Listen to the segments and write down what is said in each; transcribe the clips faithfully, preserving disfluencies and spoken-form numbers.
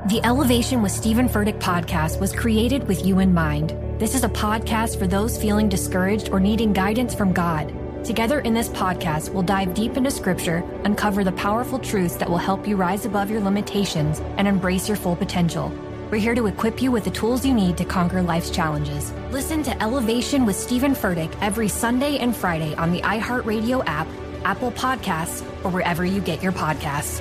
The Elevation with Stephen Furtick podcast was created with you in mind. This is a podcast for those feeling discouraged or needing guidance from God. Together in this podcast, we'll dive deep into Scripture, uncover the powerful truths that will help you rise above your limitations and embrace your full potential. We're here to equip you with the tools you need to conquer life's challenges. Listen to Elevation with Stephen Furtick every Sunday and Friday on the iHeartRadio app, Apple Podcasts, or wherever you get your podcasts.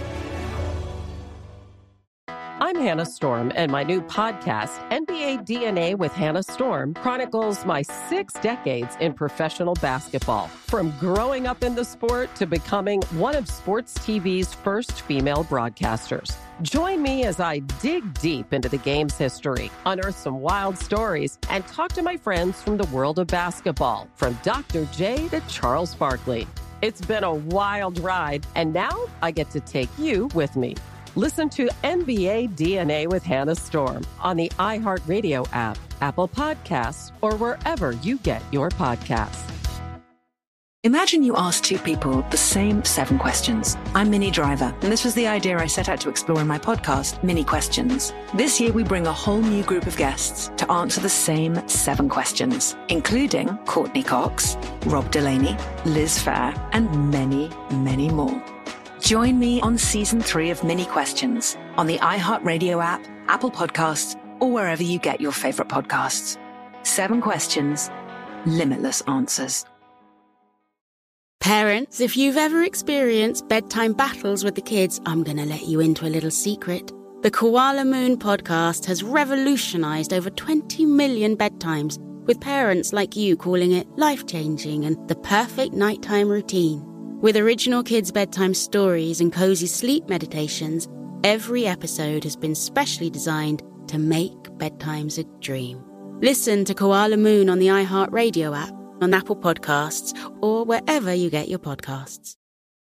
I'm Hannah Storm, and my new podcast, N B A D N A with Hannah Storm, chronicles my six decades in professional basketball. From growing up in the sport to becoming one of sports T V's first female broadcasters. Join me as I dig deep into the game's history, unearth some wild stories, and talk to my friends from the world of basketball, from Doctor J to Charles Barkley. It's been a wild ride, and now I get to take you with me. Listen to N B A D N A with Hannah Storm on the iHeartRadio app, Apple Podcasts, or wherever you get your podcasts. Imagine you ask two people the same seven questions. I'm Minnie Driver, and this was the idea I set out to explore in my podcast, Minnie Questions. This year, we bring a whole new group of guests to answer the same seven questions, including Courtney Cox, Rob Delaney, Liz Phair, and many, many more. Join me on season three of Minnie Questions on the iHeartRadio app, Apple Podcasts, or wherever you get your favorite podcasts. Seven questions, limitless answers. Parents, if you've ever experienced bedtime battles with the kids, I'm going to let you into a little secret. The Koala Moon podcast has revolutionized over twenty million bedtimes, with parents like you calling it life-changing and the perfect nighttime routine. With original kids' bedtime stories and cozy sleep meditations, every episode has been specially designed to make bedtimes a dream. Listen to Koala Moon on the iHeartRadio app, on Apple Podcasts, or wherever you get your podcasts.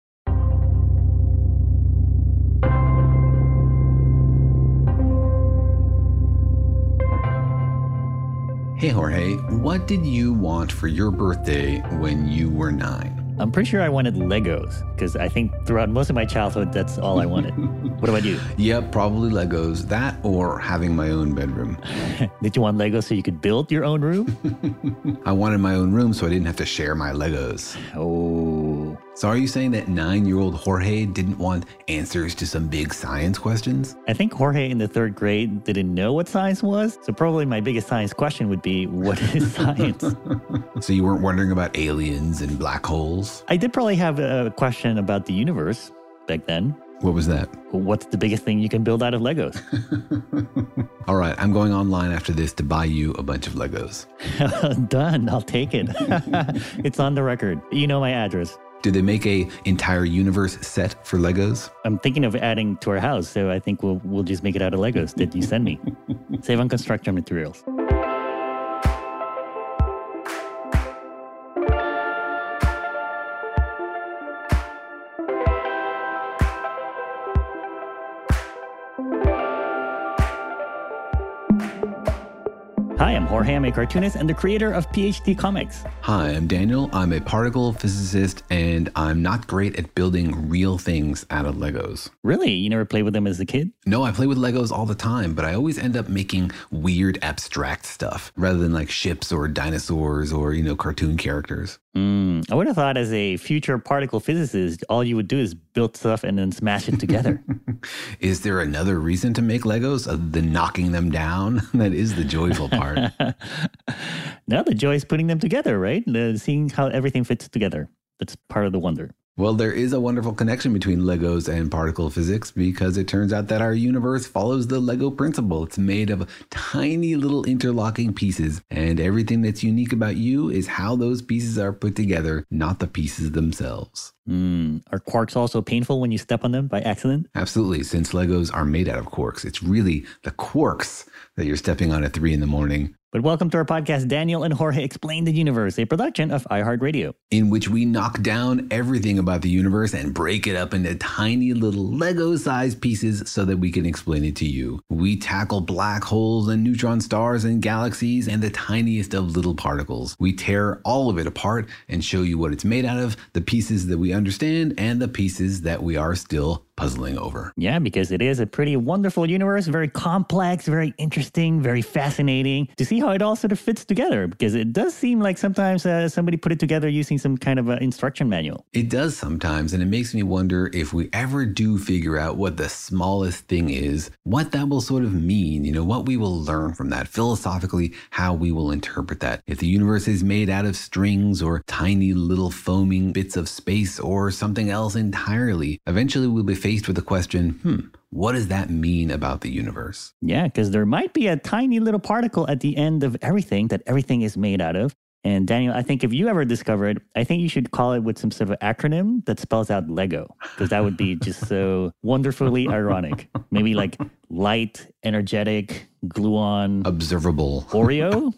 Hey Jorge, what did you want for your birthday when you were nine? I'm pretty sure I wanted Legos, because I think throughout most of my childhood, that's all I wanted. What about you? Yep, probably Legos. That or having my own bedroom. Did you want Legos so you could build your own room? I wanted my own room so I didn't have to share my Legos. Oh. So are you saying that nine-year-old Jorge didn't want answers to some big science questions? I think Jorge in the third grade didn't know what science was. So probably my biggest science question would be, what is science? So you weren't wondering about aliens and black holes? I did probably have a question about the universe back then. What was that? What's the biggest thing you can build out of Legos? All right, I'm going online after this to buy you a bunch of Legos. Done. I'll take it. It's on the record. You know my address. Did they make a entire universe set for Legos? I'm thinking of adding to our house, so I think we'll we'll just make it out of Legos that you send me. Save on construction materials. Hi, I'm Jorge. I'm a cartoonist and the creator of P H D Comics. Hi, I'm Daniel. I'm a particle physicist, and I'm not great at building real things out of Legos. Really? You never played with them as a kid? No, I play with Legos all the time, but I always end up making weird abstract stuff rather than like ships or dinosaurs or, you know, cartoon characters. Mm, I would have thought as a future particle physicist, all you would do is build stuff and then smash it together. Is there another reason to make Legos other than knocking them down? That is the joyful part. No, the joy is putting them together, right? The, seeing how everything fits together. That's part of the wonder. Well, there is a wonderful connection between Legos and particle physics because it turns out that our universe follows the Lego principle. It's made of tiny little interlocking pieces, and everything that's unique about you is how those pieces are put together, not the pieces themselves. Mm. Are quarks also painful when you step on them by accident? Absolutely. Since Legos are made out of quarks, it's really the quarks that you're stepping on at three in the morning. But welcome to our podcast, Daniel and Jorge Explain the Universe, a production of iHeartRadio, in which we knock down everything about the universe and break it up into tiny little Lego-sized pieces so that we can explain it to you. We tackle black holes and neutron stars and galaxies and the tiniest of little particles. We tear all of it apart and show you what it's made out of, the pieces that we understand and the pieces that we are still puzzling over. Yeah, because it is a pretty wonderful universe, very complex, very interesting, very fascinating to see how it all sort of fits together, because it does seem like sometimes uh, somebody put it together using some kind of uh, instruction manual. It does sometimes, and it makes me wonder if we ever do figure out what the smallest thing is, what that will sort of mean, you know, what we will learn from that, philosophically, how we will interpret that. If the universe is made out of strings or tiny little foaming bits of space or something else entirely, eventually we'll be faced with the question, hmm, what does that mean about the universe? Yeah, because there might be a tiny little particle at the end of everything that everything is made out of. And Daniel, I think if you ever discover it, I think you should call it with some sort of acronym that spells out Lego, because that would be just so wonderfully ironic. Maybe like light, energetic, gluon, observable. Oreo?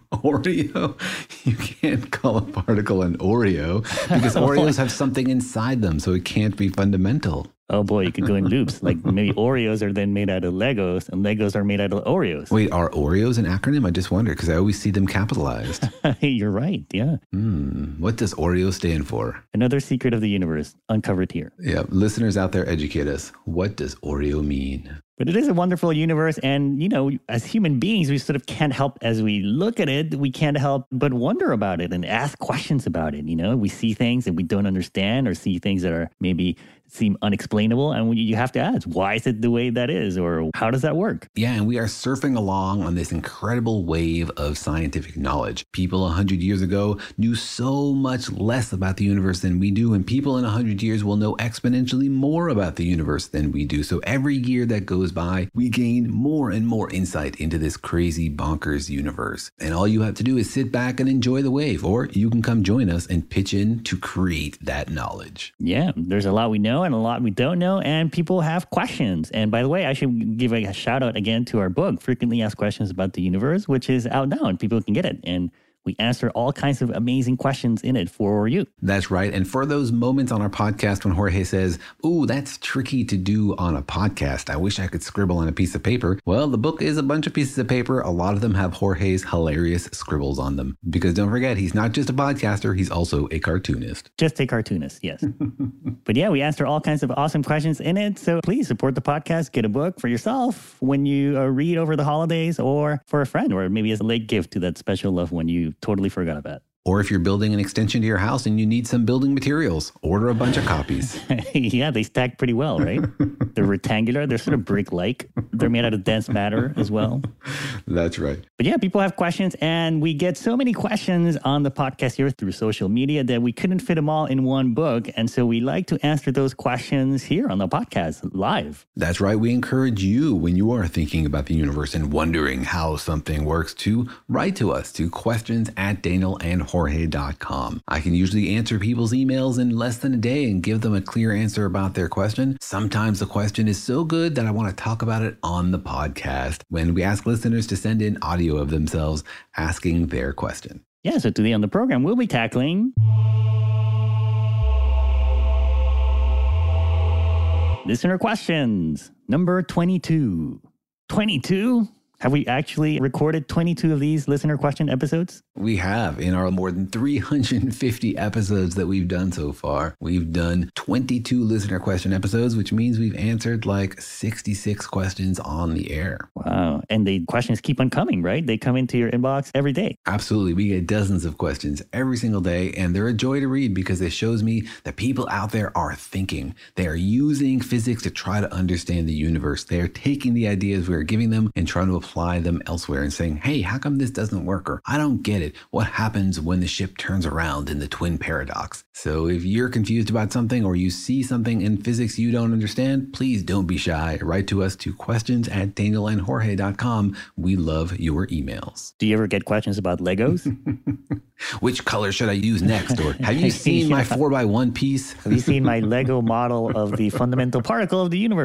Oreo? You can't call a particle an Oreo because Oreos have something inside them, so it can't be fundamental. Oh boy, you could go in loops. Like maybe Oreos are then made out of Legos and Legos are made out of Oreos. Wait, are Oreos an acronym? I just wonder because I always see them capitalized. You're right, yeah. Hmm. What does Oreo stand for? Another secret of the universe uncovered here. Yeah, listeners out there, educate us. What does Oreo mean? But it is a wonderful universe. And, you know, as human beings, we sort of can't help, as we look at it, we can't help but wonder about it and ask questions about it. You know, we see things that we don't understand or see things that are maybe seem unexplainable. And you have to ask, why is it the way that is? Or how does that work? Yeah, and we are surfing along on this incredible wave of scientific knowledge. People one hundred years ago knew so much less about the universe than we do. And people in one hundred years will know exponentially more about the universe than we do. So every year that goes by, we gain more and more insight into this crazy, bonkers universe. And all you have to do is sit back and enjoy the wave, or you can come join us and pitch in to create that knowledge. Yeah, there's a lot we know and a lot we don't know, and people have questions. And by the way, I should give a shout out again to our book, Frequently Asked Questions About the Universe, which is out now and people can get it. And we answer all kinds of amazing questions in it for you. That's right. And for those moments on our podcast when Jorge says, ooh, that's tricky to do on a podcast, I wish I could scribble on a piece of paper. Well, the book is a bunch of pieces of paper. A lot of them have Jorge's hilarious scribbles on them. Because don't forget, he's not just a podcaster, he's also a cartoonist. Just a cartoonist, yes. But yeah, we answer all kinds of awesome questions in it. So please support the podcast, get a book for yourself when you uh, read over the holidays, or for a friend, or maybe as a late gift to that special loved one you totally forgot about. Or if you're building an extension to your house and you need some building materials, order a bunch of copies. Yeah, they stack pretty well, right? They're rectangular. They're sort of brick-like. They're made out of dense matter as well. That's right. But yeah, people have questions, and we get so many questions on the podcast here through social media that we couldn't fit them all in one book. And so we like to answer those questions here on the podcast live. That's right. We encourage you, when you are thinking about the universe and wondering how something works, to write to us to questions at Daniel and Jorge dot com. I can usually answer people's emails in less than a day and give them a clear answer about their question. Sometimes the question is so good that I want to talk about it on the podcast when we ask listeners to send in audio of themselves asking their question. Yeah, so today on the program, we'll be tackling listener questions, number twenty-two. twenty-two? Have we actually recorded twenty-two of these listener question episodes? We have. In our more than three hundred fifty episodes that we've done so far, we've done twenty-two listener question episodes, which means we've answered like sixty-six questions on the air. Wow. And the questions keep on coming, right? They come into your inbox every day. Absolutely. We get dozens of questions every single day, and they're a joy to read because it shows me that people out there are thinking. They are using physics to try to understand the universe. They are taking the ideas we're giving them and trying to apply them elsewhere and saying, hey, how come this doesn't work? Or I don't get it. What happens when the ship turns around in the twin paradox? So if you're confused about something or you see something in physics you don't understand, please don't be shy. Write to us to questions at Daniel and Jorge dot com. We love your emails. Do you ever get questions about Legos? Which color should I use next? Or have you seen yeah. my four by one piece? Have you seen my Lego model of the fundamental particle of the universe?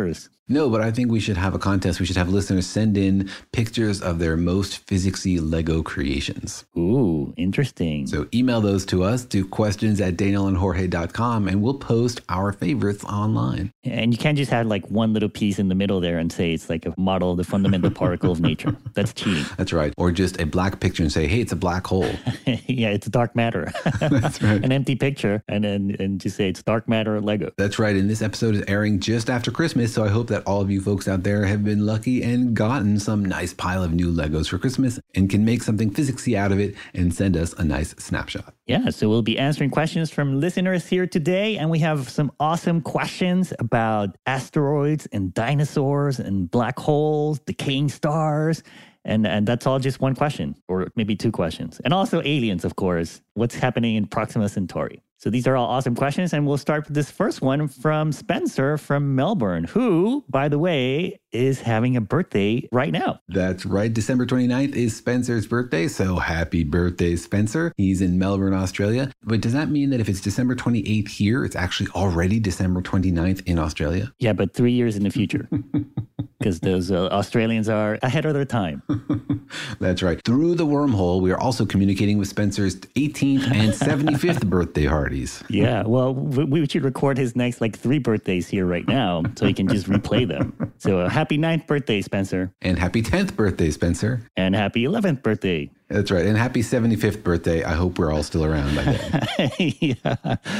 No, but I think we should have a contest. We should have listeners send in pictures of their most physicsy Lego creations. Ooh, interesting. So email those to us to questions at daniel and jorge dot com, and we'll post our favorites online. And you can't just have like one little piece in the middle there and say it's like a model of the fundamental particle of nature. That's cheating. That's right. Or just a black picture and say, hey, it's a black hole. Yeah, it's dark matter. That's right. An empty picture and then and just say it's dark matter Lego. That's right. And this episode is airing just after Christmas, so I hope that all of you folks out there have been lucky and gotten some nice pile of new Legos for Christmas and can make something physicsy out of it and send us a nice snapshot. Yeah, so we'll be answering questions from listeners here today, and we have some awesome questions about asteroids and dinosaurs and black holes, decaying stars, and and that's all just one question, or maybe two questions. And also aliens, of course. What's happening in Proxima Centauri? So these are all awesome questions, and we'll start with this first one from Spencer from Melbourne, who, by the way, is having a birthday right now. That's right. December twenty-ninth is Spencer's birthday, so happy birthday, Spencer. He's in Melbourne, Australia. But does that mean that if it's December twenty-eighth here, it's actually already December twenty-ninth in Australia? Yeah, but three years in the future. Because those uh, Australians are ahead of their time. That's right. Through the wormhole, we are also communicating with Spencer's eighteenth and seventy-fifth birthday parties. Yeah, well, we should record his next like three birthdays here right now so he can just replay them. So uh, happy ninth birthday, Spencer. And happy tenth birthday, Spencer. And happy eleventh birthday. That's right. And happy seventy-fifth birthday. I hope we're all still around by then. Yeah.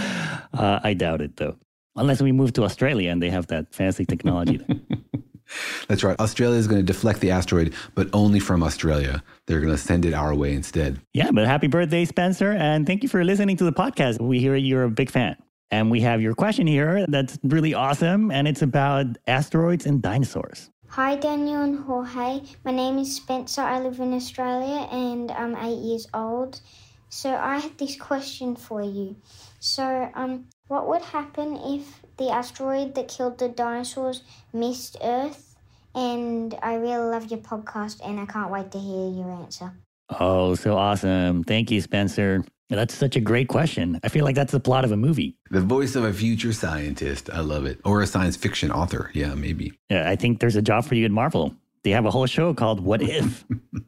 Uh, I doubt it, though. Unless we move to Australia and they have that fancy technology there. That's right. Australia is going to deflect the asteroid, but only from Australia. They're going to send it our way instead. Yeah, but happy birthday, Spencer. And thank you for listening to the podcast. We hear you're a big fan. And we have your question here that's really awesome. And it's about asteroids and dinosaurs. Hi, Daniel and Jorge. My name is Spencer. I live in Australia and I'm eight years old. So I had this question for you. So um, what would happen if the asteroid that killed the dinosaurs missed Earth? And I really love your podcast and I can't wait to hear your answer. Oh, so awesome. Thank you, Spencer. That's such a great question. I feel like that's the plot of a movie. The voice of a future scientist. I love it. Or a science fiction author. Yeah, maybe. Yeah, I think there's a job for you at Marvel. They have a whole show called What If?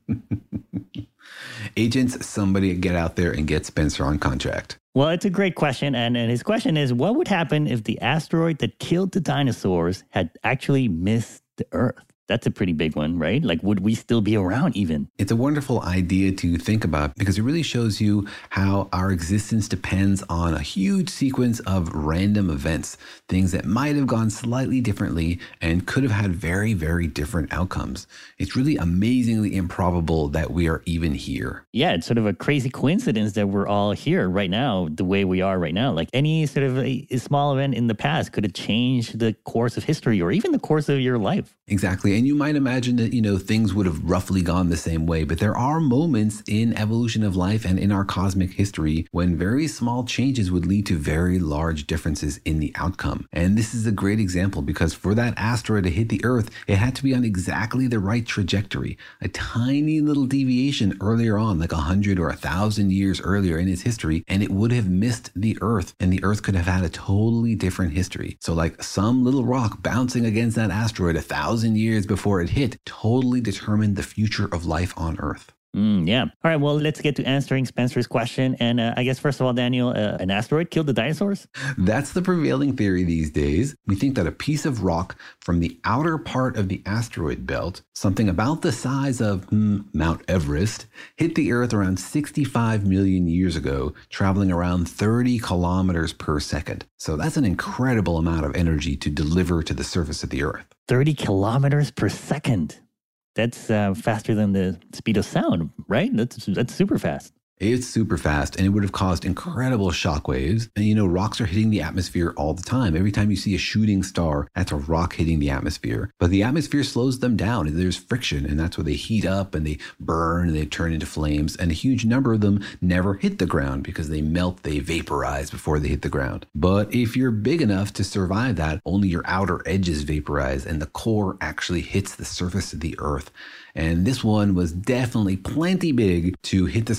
Agents, somebody get out there and get Spencer on contract. Well, it's a great question. And, and his question is, what would happen if the asteroid that killed the dinosaurs had actually missed the Earth? That's a pretty big one, right? Like, would we still be around even? It's a wonderful idea to think about because it really shows you how our existence depends on a huge sequence of random events, things that might have gone slightly differently and could have had very, very different outcomes. It's really amazingly improbable that we are even here. Yeah, it's sort of a crazy coincidence that we're all here right now, the way we are right now. Like any sort of a, a small event in the past could have changed the course of history or even the course of your life. Exactly. And you might imagine that, you know, things would have roughly gone the same way, but there are moments in evolution of life and in our cosmic history when very small changes would lead to very large differences in the outcome. And this is a great example because for that asteroid to hit the Earth, it had to be on exactly the right trajectory. A tiny little deviation earlier on, like a hundred or a thousand years earlier in its history, and it would have missed the Earth, and the Earth could have had a totally different history. So like some little rock bouncing against that asteroid a thousand years before it hit totally determined the future of life on Earth. Mm, yeah. All right. Well, let's get to answering Spencer's question. And uh, I guess, first of all, Daniel, uh, an asteroid killed the dinosaurs? That's the prevailing theory these days. We think that a piece of rock from the outer part of the asteroid belt, something about the size of hmm, Mount Everest, hit the Earth around sixty-five million years ago, traveling around thirty kilometers per second. So that's an incredible amount of energy to deliver to the surface of the Earth. thirty kilometers per second. That's uh, faster than the speed of sound, right? That's that's super fast. It's super fast, and it would have caused incredible shock waves. And, you know, rocks are hitting the atmosphere all the time. Every time you see a shooting star, that's a rock hitting the atmosphere. But the atmosphere slows them down, and there's friction, and that's where they heat up, and they burn, and they turn into flames. And a huge number of them never hit the ground because they melt, they vaporize before they hit the ground. But if you're big enough to survive that, only your outer edges vaporize, and the core actually hits the surface of the Earth. And this one was definitely plenty big to hit the surface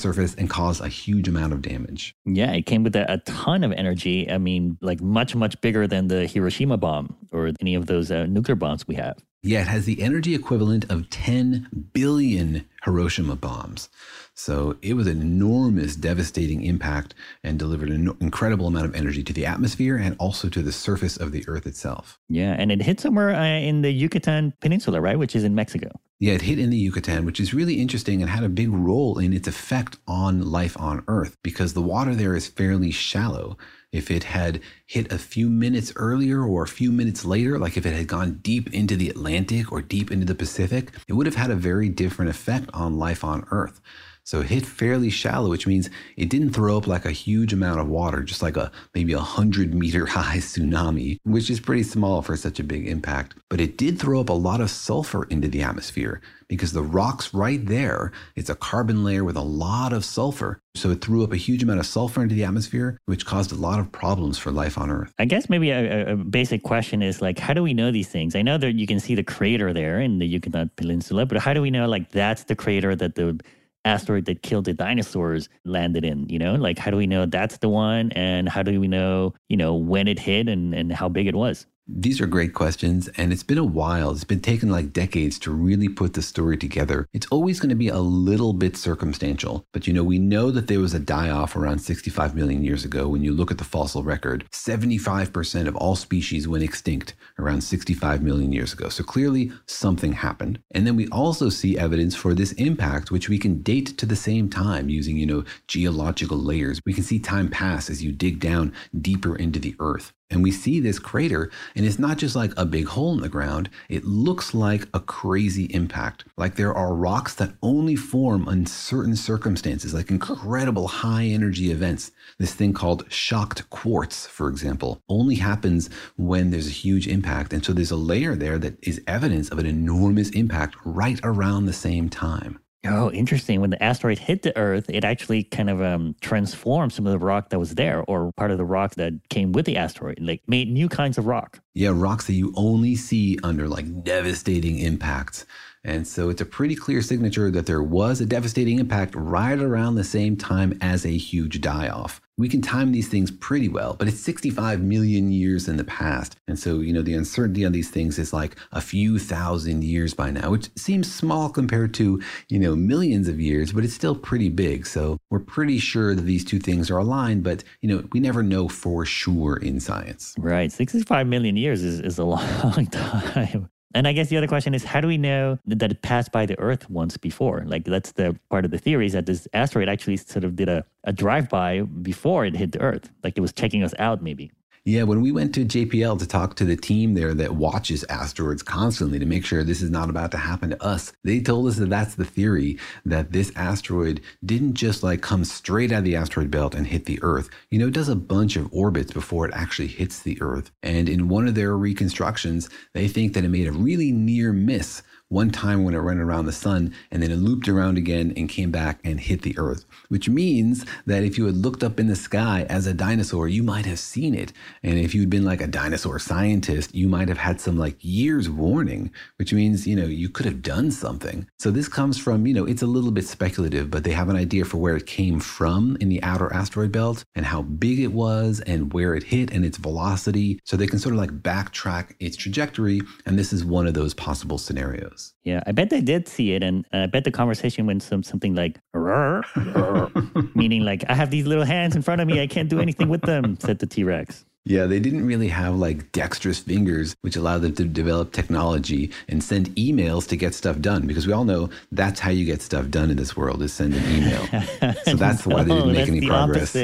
and cause a huge amount of damage. Yeah, it came with a, a ton of energy. I mean, like much, much bigger than the Hiroshima bomb or any of those uh, nuclear bombs we have. Yeah, it has the energy equivalent of ten billion Hiroshima bombs. So it was an enormous, devastating impact and delivered an incredible amount of energy to the atmosphere and also to the surface of the Earth itself. Yeah, and it hit somewhere uh, in the Yucatan Peninsula, right, which is in Mexico. Yeah, it hit in the Yucatan, which is really interesting and had a big role in its effect on life on Earth because the water there is fairly shallow. If it had hit a few minutes earlier or a few minutes later, like if it had gone deep into the Atlantic or deep into the Pacific, it would have had a very different effect on life on Earth. So it hit fairly shallow, which means it didn't throw up like a huge amount of water, just like a maybe a hundred meter high tsunami, which is pretty small for such a big impact. But it did throw up a lot of sulfur into the atmosphere because the rocks right there, it's a carbon layer with a lot of sulfur. So it threw up a huge amount of sulfur into the atmosphere, which caused a lot of problems for life on Earth. I guess maybe a, a basic question is like, how do we know these things? I know that you can see the crater there in the Yucatan Peninsula, but how do we know like that's the crater that the asteroid that killed the dinosaurs landed in, you know? Like, how do we know that's the one? And how do we know, you know, when it hit and, and how big it was? These are great questions, and it's been a while. It's been taken like decades to really put the story together. It's always going to be a little bit circumstantial, but you know, we know that there was a die-off around sixty-five million years ago. When you look at the fossil record, seventy-five percent of all species went extinct around sixty-five million years ago. So clearly something happened. And then we also see evidence for this impact, which we can date to the same time using, you know, geological layers. We can see time pass as you dig down deeper into the Earth. And we see this crater, and it's not just like a big hole in the ground. It looks like a crazy impact. Like there are rocks that only form in certain circumstances, like incredible high energy events. This thing called shocked quartz, for example, only happens when there's a huge impact. And so there's a layer there that is evidence of an enormous impact right around the same time. Oh, interesting. When the asteroid hit the Earth, it actually kind of um, transformed some of the rock that was there, or part of the rock that came with the asteroid, like made new kinds of rock. Yeah, rocks that you only see under like devastating impacts. And so it's a pretty clear signature that there was a devastating impact right around the same time as a huge die-off. We can time these things pretty well, but it's sixty-five million years in the past. And so, you know, the uncertainty on these things is like a few thousand years by now, which seems small compared to, you know, millions of years, but it's still pretty big. So we're pretty sure that these two things are aligned, but, you know, we never know for sure in science. Right. sixty-five million years is, is a long time. And I guess the other question is, how do we know that it passed by the Earth once before? Like, that's the part of the theory, is that this asteroid actually sort of did a, a drive-by before it hit the Earth. Like it was checking us out, maybe. Yeah, when we went to J P L to talk to the team there that watches asteroids constantly to make sure this is not about to happen to us, they told us that that's the theory, that this asteroid didn't just like come straight out of the asteroid belt and hit the Earth. You know, it does a bunch of orbits before it actually hits the Earth. And in one of their reconstructions, they think that it made a really near miss one time when it ran around the sun, and then it looped around again and came back and hit the Earth, which means that if you had looked up in the sky as a dinosaur, you might have seen it. And if you'd been like a dinosaur scientist, you might have had some like years warning, which means, you know, you could have done something. So this comes from, you know, it's a little bit speculative, but they have an idea for where it came from in the outer asteroid belt and how big it was and where it hit and its velocity. So they can sort of like backtrack its trajectory. And this is one of those possible scenarios. Yeah, I bet they did see it, and I bet the conversation went some something like, "Rrr, rrr," meaning like, I have these little hands in front of me, I can't do anything with them, said the T-Rex. Yeah, they didn't really have like dexterous fingers, which allowed them to develop technology and send emails to get stuff done, because we all know that's how you get stuff done in this world, is send an email. So that's why they didn't No, make any the progress.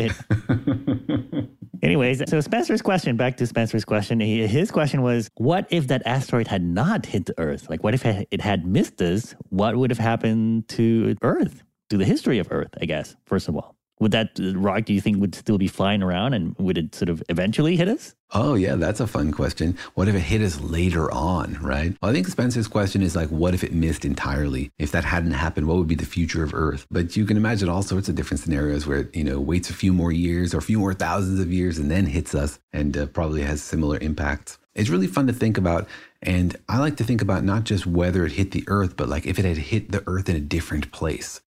Anyways, so Spencer's question, back to Spencer's question, he, his question was, what if that asteroid had not hit the Earth? Like, what if it had missed us? What would have happened to Earth, to the history of Earth, I guess, first of all? Would that rock, do you think, would still be flying around, and would it sort of eventually hit us? Oh, yeah, that's a fun question. What if it hit us later on, right? Well, I think Spencer's question is like, what if it missed entirely? If that hadn't happened, what would be the future of Earth? But you can imagine all sorts of different scenarios where it, you know, waits a few more years or a few more thousands of years and then hits us, and uh, probably has similar impacts. It's really fun to think about. And I like to think about not just whether it hit the Earth, but like if it had hit the Earth in a different place.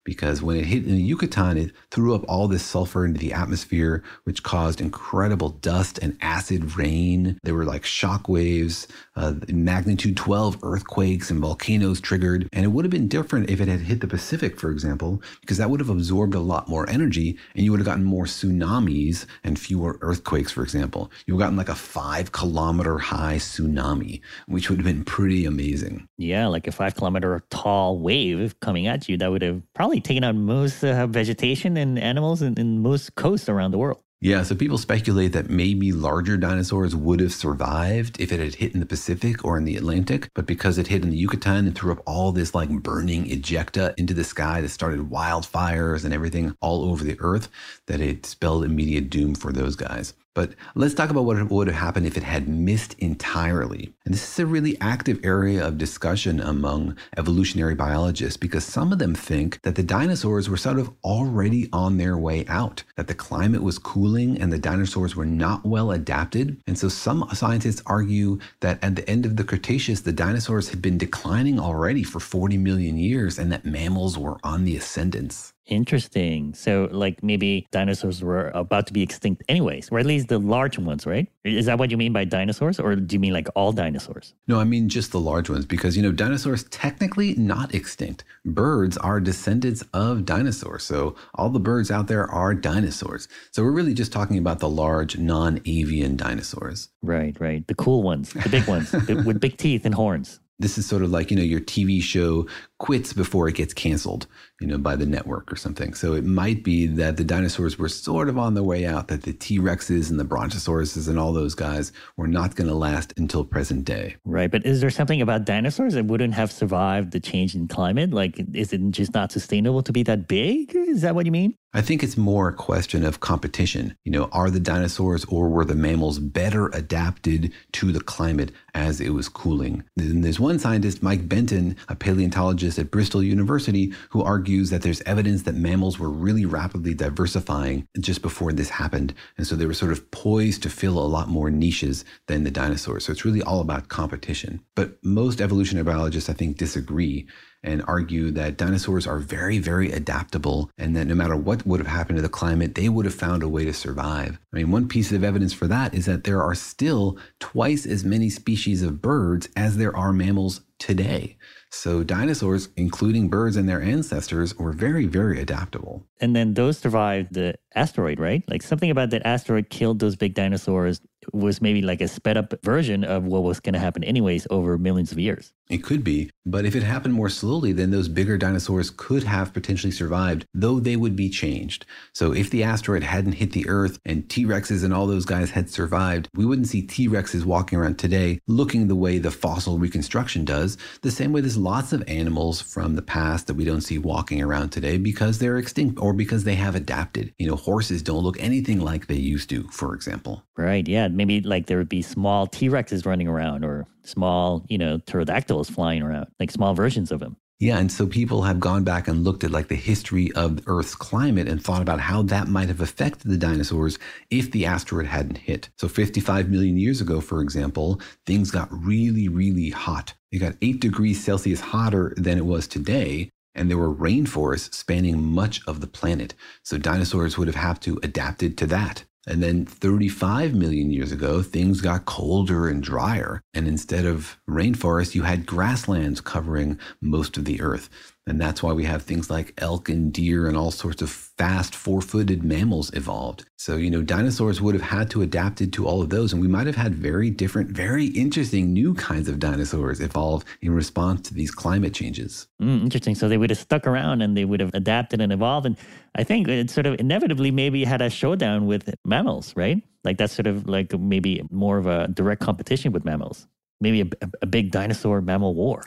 because when it hit in the Yucatan, it threw up all this sulfur into the atmosphere, which caused incredible dust and acid rain. There were like shock waves, uh, magnitude twelve earthquakes and volcanoes triggered. And it would have been different if it had hit the Pacific, for example, because that would have absorbed a lot more energy and you would have gotten more tsunamis and fewer earthquakes, for example. You would have gotten like a five kilometer high tsunami, which would have been pretty amazing. Yeah, like a five kilometer tall wave coming at you that would have probably taken out most uh, vegetation and animals in, in most coasts around the world. Yeah, so people speculate that maybe larger dinosaurs would have survived if it had hit in the Pacific or in the Atlantic, but because it hit in the Yucatan and threw up all this like burning ejecta into the sky that started wildfires and everything all over the earth, that it spelled immediate doom for those guys. But let's talk about what would have happened if it had missed entirely. And this is a really active area of discussion among evolutionary biologists because some of them think that the dinosaurs were sort of already on their way out, that the climate was cooling and the dinosaurs were not well adapted. And so some scientists argue that at the end of the Cretaceous, the dinosaurs had been declining already for forty million years and that mammals were on the ascendance. Interesting. So like maybe dinosaurs were about to be extinct anyways, or at least the large ones, right? Is that what you mean by dinosaurs, or do you mean like all dinosaurs? No, I mean just the large ones because, you know, dinosaurs technically not extinct. Birds are descendants of dinosaurs. So all the birds out there are dinosaurs. So we're really just talking about the large non-avian dinosaurs. Right, right. The cool ones, the big ones with big teeth and horns. This is sort of like, you know, your T V show quits before it gets canceled, you know, by the network or something. So it might be that the dinosaurs were sort of on their way out, that the T-Rexes and the Brontosauruses and all those guys were not going to last until present day. Right. But is there something about dinosaurs that wouldn't have survived the change in climate? Like, is it just not sustainable to be that big? Is that what you mean? I think it's more a question of competition. You know, are the dinosaurs or were the mammals better adapted to the climate as it was cooling? And there's one scientist, Mike Benton, a paleontologist at Bristol University, who argues that there's evidence that mammals were really rapidly diversifying just before this happened. And so they were sort of poised to fill a lot more niches than the dinosaurs. So it's really all about competition. But most evolutionary biologists, I think, disagree and argue that dinosaurs are very, very adaptable and that no matter what would have happened to the climate, they would have found a way to survive. I mean, one piece of evidence for that is that there are still twice as many species of birds as there are mammals today. So dinosaurs, including birds and their ancestors, were very, very adaptable. And then those survived the asteroid, right? Like something about that asteroid killed those big dinosaurs was maybe like a sped up version of what was going to happen anyways over millions of years. It could be, but if it happened more slowly, then those bigger dinosaurs could have potentially survived, though they would be changed. So if the asteroid hadn't hit the Earth and T-Rexes and all those guys had survived, we wouldn't see T-Rexes walking around today looking the way the fossil reconstruction does, the same way there's lots of animals from the past that we don't see walking around today because they're extinct or because they have adapted. You know, horses don't look anything like they used to, for example. Right, yeah. Maybe like there would be small T-Rexes running around or small, you know, pterodactyls flying around, like small versions of them. Yeah, and so people have gone back and looked at like the history of Earth's climate and thought about how that might have affected the dinosaurs if the asteroid hadn't hit. So fifty-five million years ago, for example, things got really, really hot. It got eight degrees Celsius hotter than it was today. And there were rainforests spanning much of the planet. So dinosaurs would have had to adapted to that. And then thirty-five million years ago, things got colder and drier. And instead of rainforests, you had grasslands covering most of the Earth. And that's why we have things like elk and deer and all sorts of fast four-footed mammals evolved. So, you know, dinosaurs would have had to adapted to all of those. And we might have had very different, very interesting new kinds of dinosaurs evolve in response to these climate changes. Mm, interesting. So they would have stuck around and they would have adapted and evolved. And I think it sort of inevitably maybe had a showdown with mammals, right? Like that's sort of like maybe more of a direct competition with mammals. Maybe a, a big dinosaur mammal war.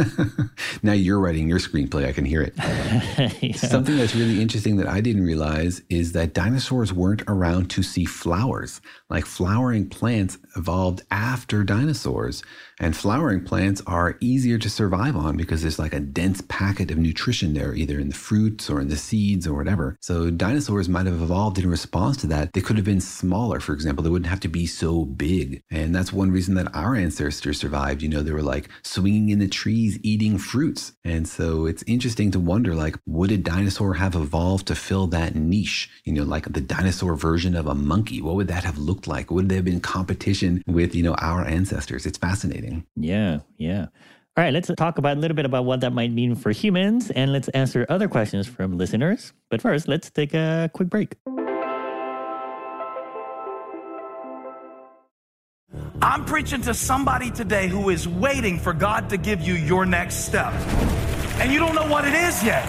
Now you're writing your screenplay. I can hear it. Yeah. Something that's really interesting that I didn't realize is that dinosaurs weren't around to see flowers. Like flowering plants evolved after dinosaurs. And flowering plants are easier to survive on because there's like a dense packet of nutrition there, either in the fruits or in the seeds or whatever. So dinosaurs might have evolved in response to that. They could have been smaller, for example. They wouldn't have to be so big. And that's one reason that our ancestors survived. You know, they were like swinging in the trees, eating fruit roots. And so it's interesting to wonder, like, would a dinosaur have evolved to fill that niche? You know, like the dinosaur version of a monkey. What would that have looked like? Would there have been competition with, you know, our ancestors? It's fascinating. Yeah, yeah. All right, let's talk about a little bit about what that might mean for humans, and let's answer other questions from listeners. But first, let's take a quick break. I'm preaching to somebody today who is waiting for God to give you your next step. And you don't know what it is yet.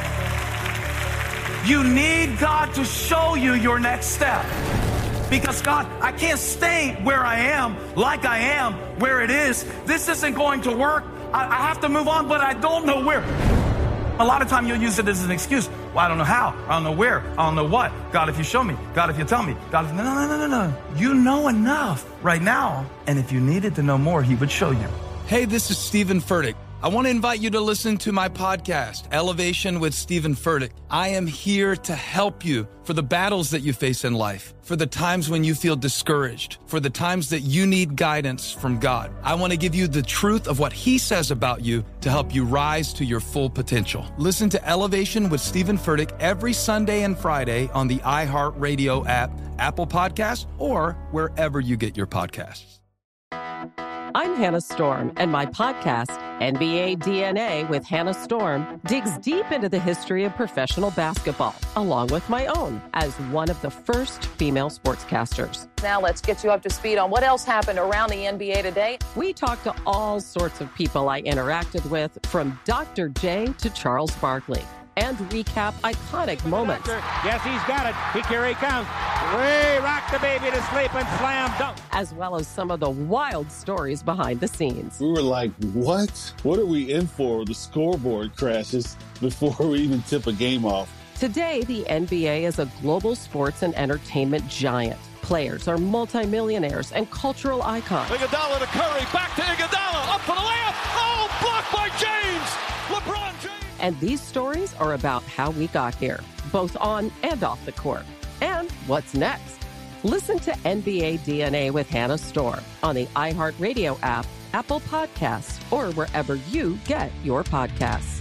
You need God to show you your next step. Because God, I can't stay where I am, like I am, where it is. This isn't going to work. I, I have to move on, but I don't know where. A lot of time you'll use it as an excuse. Well, I don't know how. I don't know where. I don't know what. God, if you show me. God, if you tell me. God, if... No, no, no, no, no. You know enough right now. And if you needed to know more, he would show you. Hey, this is Stephen Furtick. I want to invite you to listen to my podcast, Elevation with Stephen Furtick. I am here to help you for the battles that you face in life, for the times when you feel discouraged, for the times that you need guidance from God. I want to give you the truth of what he says about you to help you rise to your full potential. Listen to Elevation with Stephen Furtick every Sunday and Friday on the iHeartRadio app, Apple Podcasts, or wherever you get your podcasts. I'm Hannah Storm, and my podcast, N B A D N A with Hannah Storm, digs deep into the history of professional basketball, along with my own, as one of the first female sportscasters. Now let's get you up to speed on what else happened around the N B A today. We talk to all sorts of people I interacted with, from Doctor J to Charles Barkley, and recap iconic moments. Yes, he's got it. He, here he comes. Way rock the baby to sleep and slam dunk. As well as some of the wild stories behind the scenes. We were like, what? What are we in for? The scoreboard crashes before we even tip a game off. Today, the N B A is a global sports and entertainment giant. Players are multimillionaires and cultural icons. Iguodala to Curry, back to Iguodala, up for the layup. Oh, blocked by James. LeBron James. And these stories are about how we got here, both on and off the court. And what's next? Listen to N B A D N A with Hannah Storm on the iHeartRadio app, Apple Podcasts, or wherever you get your podcasts.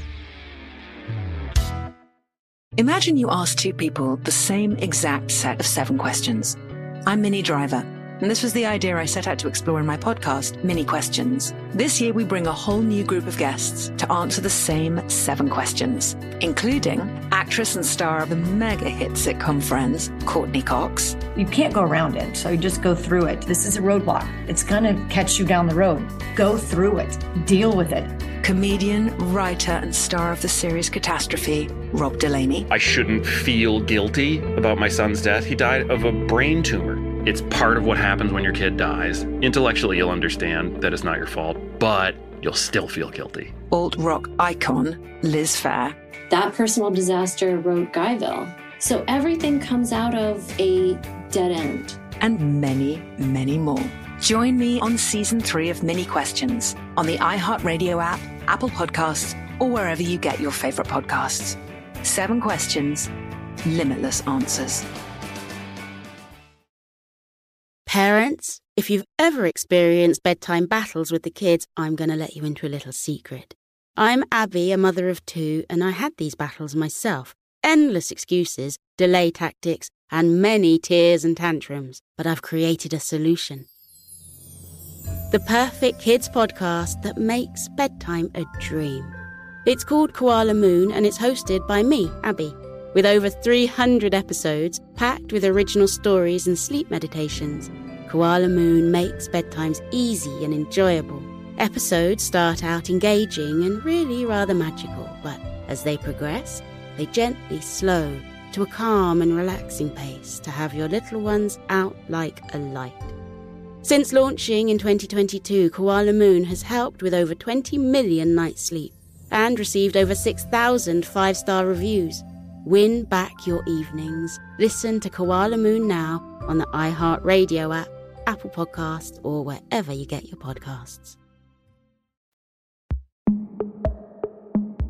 Imagine you ask two people the same exact set of seven questions. I'm Minnie Driver, and this was the idea I set out to explore in my podcast, Mini Questions. This year, we bring a whole new group of guests to answer the same seven questions, including actress and star of the mega hit sitcom Friends, Courtney Cox. You can't go around it, so you just go through it. This is a roadblock. It's going to catch you down the road. Go through it. Deal with it. Comedian, writer, and star of the series Catastrophe, Rob Delaney. I shouldn't feel guilty about my son's death. He died of a brain tumor. It's part of what happens when your kid dies. Intellectually, you'll understand that it's not your fault, but you'll still feel guilty. Alt-rock icon, Liz Phair. That personal disaster wrote Guyville. So everything comes out of a dead end. And many, many more. Join me on season three of Mini Questions on the iHeartRadio app, Apple Podcasts, or wherever you get your favorite podcasts. Seven questions, limitless answers. Parents, if you've ever experienced bedtime battles with the kids, I'm going to let you into a little secret. I'm Abby, a mother of two, and I had these battles myself. Endless excuses, delay tactics, and many tears and tantrums. But I've created a solution. The perfect kids podcast that makes bedtime a dream. It's called Koala Moon, and it's hosted by me, Abby. With over three hundred episodes, packed with original stories and sleep meditations, Koala Moon makes bedtimes easy and enjoyable. Episodes start out engaging and really rather magical, but as they progress, they gently slow to a calm and relaxing pace to have your little ones out like a light. Since launching in twenty twenty-two, Koala Moon has helped with over twenty million nights sleep and received over six thousand five-star reviews. Win back your evenings. Listen to Koala Moon now on the iHeartRadio app, Apple Podcasts, or wherever you get your podcasts.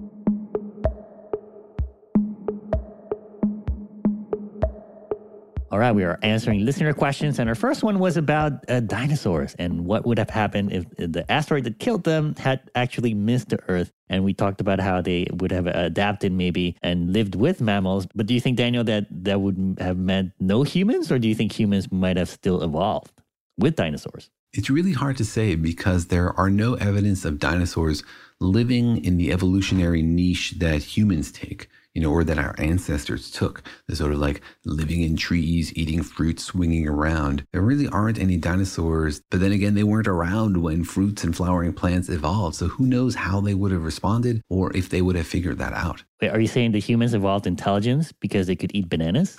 All All right, we are answering listener questions, and our first one was about uh, dinosaurs and what would have happened if the asteroid that killed them had actually missed the Earth. And we talked about how they would have adapted maybe and lived with mammals. But do you think, Daniel, that that would have meant no humans, or do you think humans might have still evolved with dinosaurs? It's really hard to say because there are no evidence of dinosaurs living in the evolutionary niche that humans take, you know, or that our ancestors took. The sort of like living in trees, eating fruit, swinging around. There really aren't any dinosaurs, but then again, they weren't around when fruits and flowering plants evolved. So who knows how they would have responded or if they would have figured that out. Wait, are you saying the humans evolved intelligence because they could eat bananas?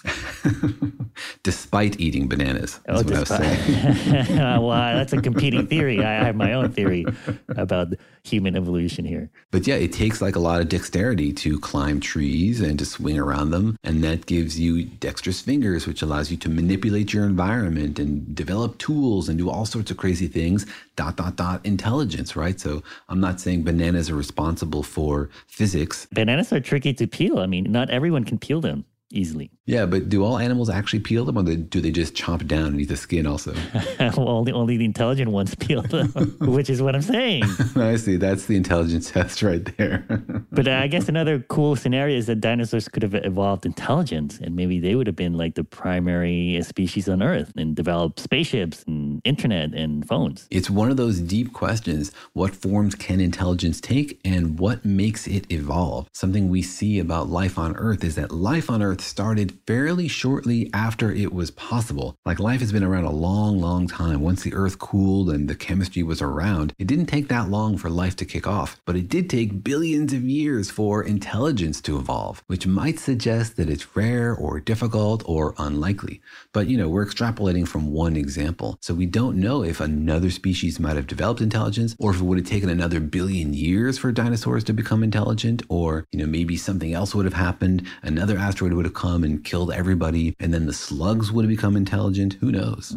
Despite eating bananas, oh, what despite. I was saying. Well, that's a competing theory. I have my own theory about human evolution here. But yeah, it takes like a lot of dexterity to climb trees and to swing around them. And that gives you dexterous fingers, which allows you to manipulate your environment and develop tools and do all sorts of crazy things. Dot, dot, dot, intelligence, right? So I'm not saying bananas are responsible for physics. Bananas are tricky to peel. I mean, not everyone can peel them easily. Yeah, but do all animals actually peel them, or do they just chomp down and eat the skin also? Well, only, only the intelligent ones peel them, which is what I'm saying. I see. That's the intelligence test right there. But I guess another cool scenario is that dinosaurs could have evolved intelligence, and maybe they would have been like the primary species on Earth and developed spaceships and internet and phones. It's one of those deep questions. What forms can intelligence take, and what makes it evolve? Something we see about life on Earth is that life on Earth started fairly shortly after it was possible. Like life has been around a long, long time. Once the Earth cooled and the chemistry was around, it didn't take that long for life to kick off, but it did take billions of years for intelligence to evolve, which might suggest that it's rare or difficult or unlikely. But, you know, we're extrapolating from one example. So we don't know if another species might have developed intelligence, or if it would have taken another billion years for dinosaurs to become intelligent, or, you know, maybe something else would have happened. Another asteroid would have come and killed everybody, and then the slugs would have become intelligent. Who knows?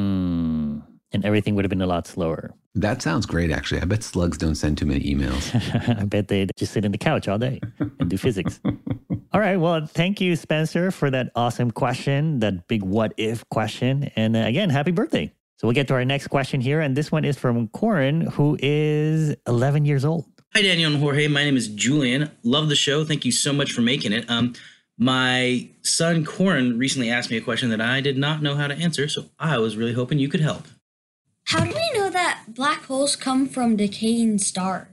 Mm. And everything would have been a lot slower. That sounds great, actually. I bet slugs don't send too many emails. I bet they'd just sit in the couch all day and do physics. All right. Well, thank you, Spencer, for that awesome question, that big what if question. And uh, again, happy birthday. So we'll get to our next question here. And this one is from Corin, who is eleven years old. Hi, Daniel and Jorge. My name is Julian. Love the show. Thank you so much for making it. Um, My son, Corin, recently asked me a question that I did not know how to answer, so I was really hoping you could help. How do we know that black holes come from decaying stars?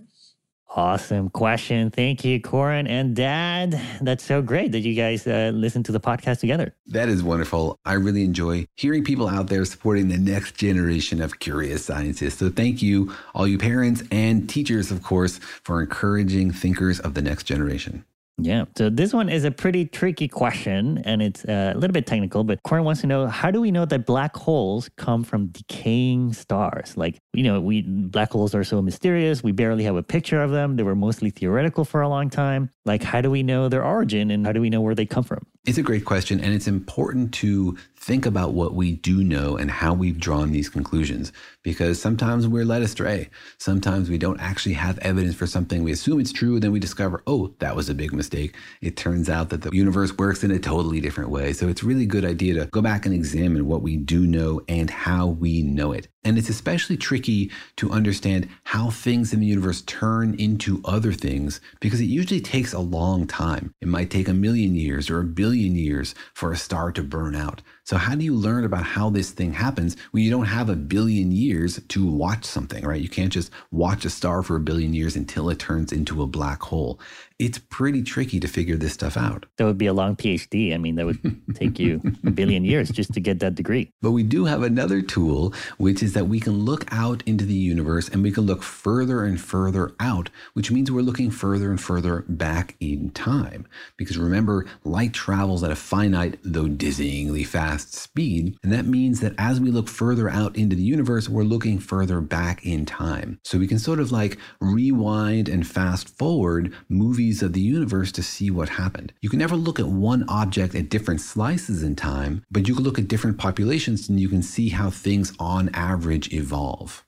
Awesome question. Thank you, Corin and Dad. That's so great that you guys uh, listen to the podcast together. That is wonderful. I really enjoy hearing people out there supporting the next generation of curious scientists. So thank you, all you parents and teachers, of course, for encouraging thinkers of the next generation. Yeah. So this one is a pretty tricky question, and it's uh, a little bit technical, but Corin wants to know, how do we know that black holes come from decaying stars? Like, you know, we black holes are so mysterious. We barely have a picture of them. They were mostly theoretical for a long time. Like, how do we know their origin, and how do we know where they come from? It's a great question, and it's important to think about what we do know and how we've drawn these conclusions, because sometimes we're led astray. Sometimes we don't actually have evidence for something. We assume it's true, and then we discover, oh, that was a big mistake. It turns out that the universe works in a totally different way. So it's a really good idea to go back and examine what we do know and how we know it. And it's especially tricky to understand how things in the universe turn into other things, because it usually takes a long time. It might take a million years or a billion years for a star to burn out. So how do you learn about how this thing happens when you don't have a billion years to watch something, right? You can't just watch a star for a billion years until it turns into a black hole. It's pretty tricky to figure this stuff out. That would be a long P H D. I mean, that would take you a billion years just to get that degree. But we do have another tool, which is that we can look out into the universe and we can look further and further out, which means we're looking further and further back in time. Because remember, light travels at a finite, though dizzyingly fast speed. And that means that as we look further out into the universe, we're looking further back in time. So we can sort of like rewind and fast forward movies of the universe to see what happened. You can never look at one object at different slices in time, but you can look at different populations and you can see how things on average evolve.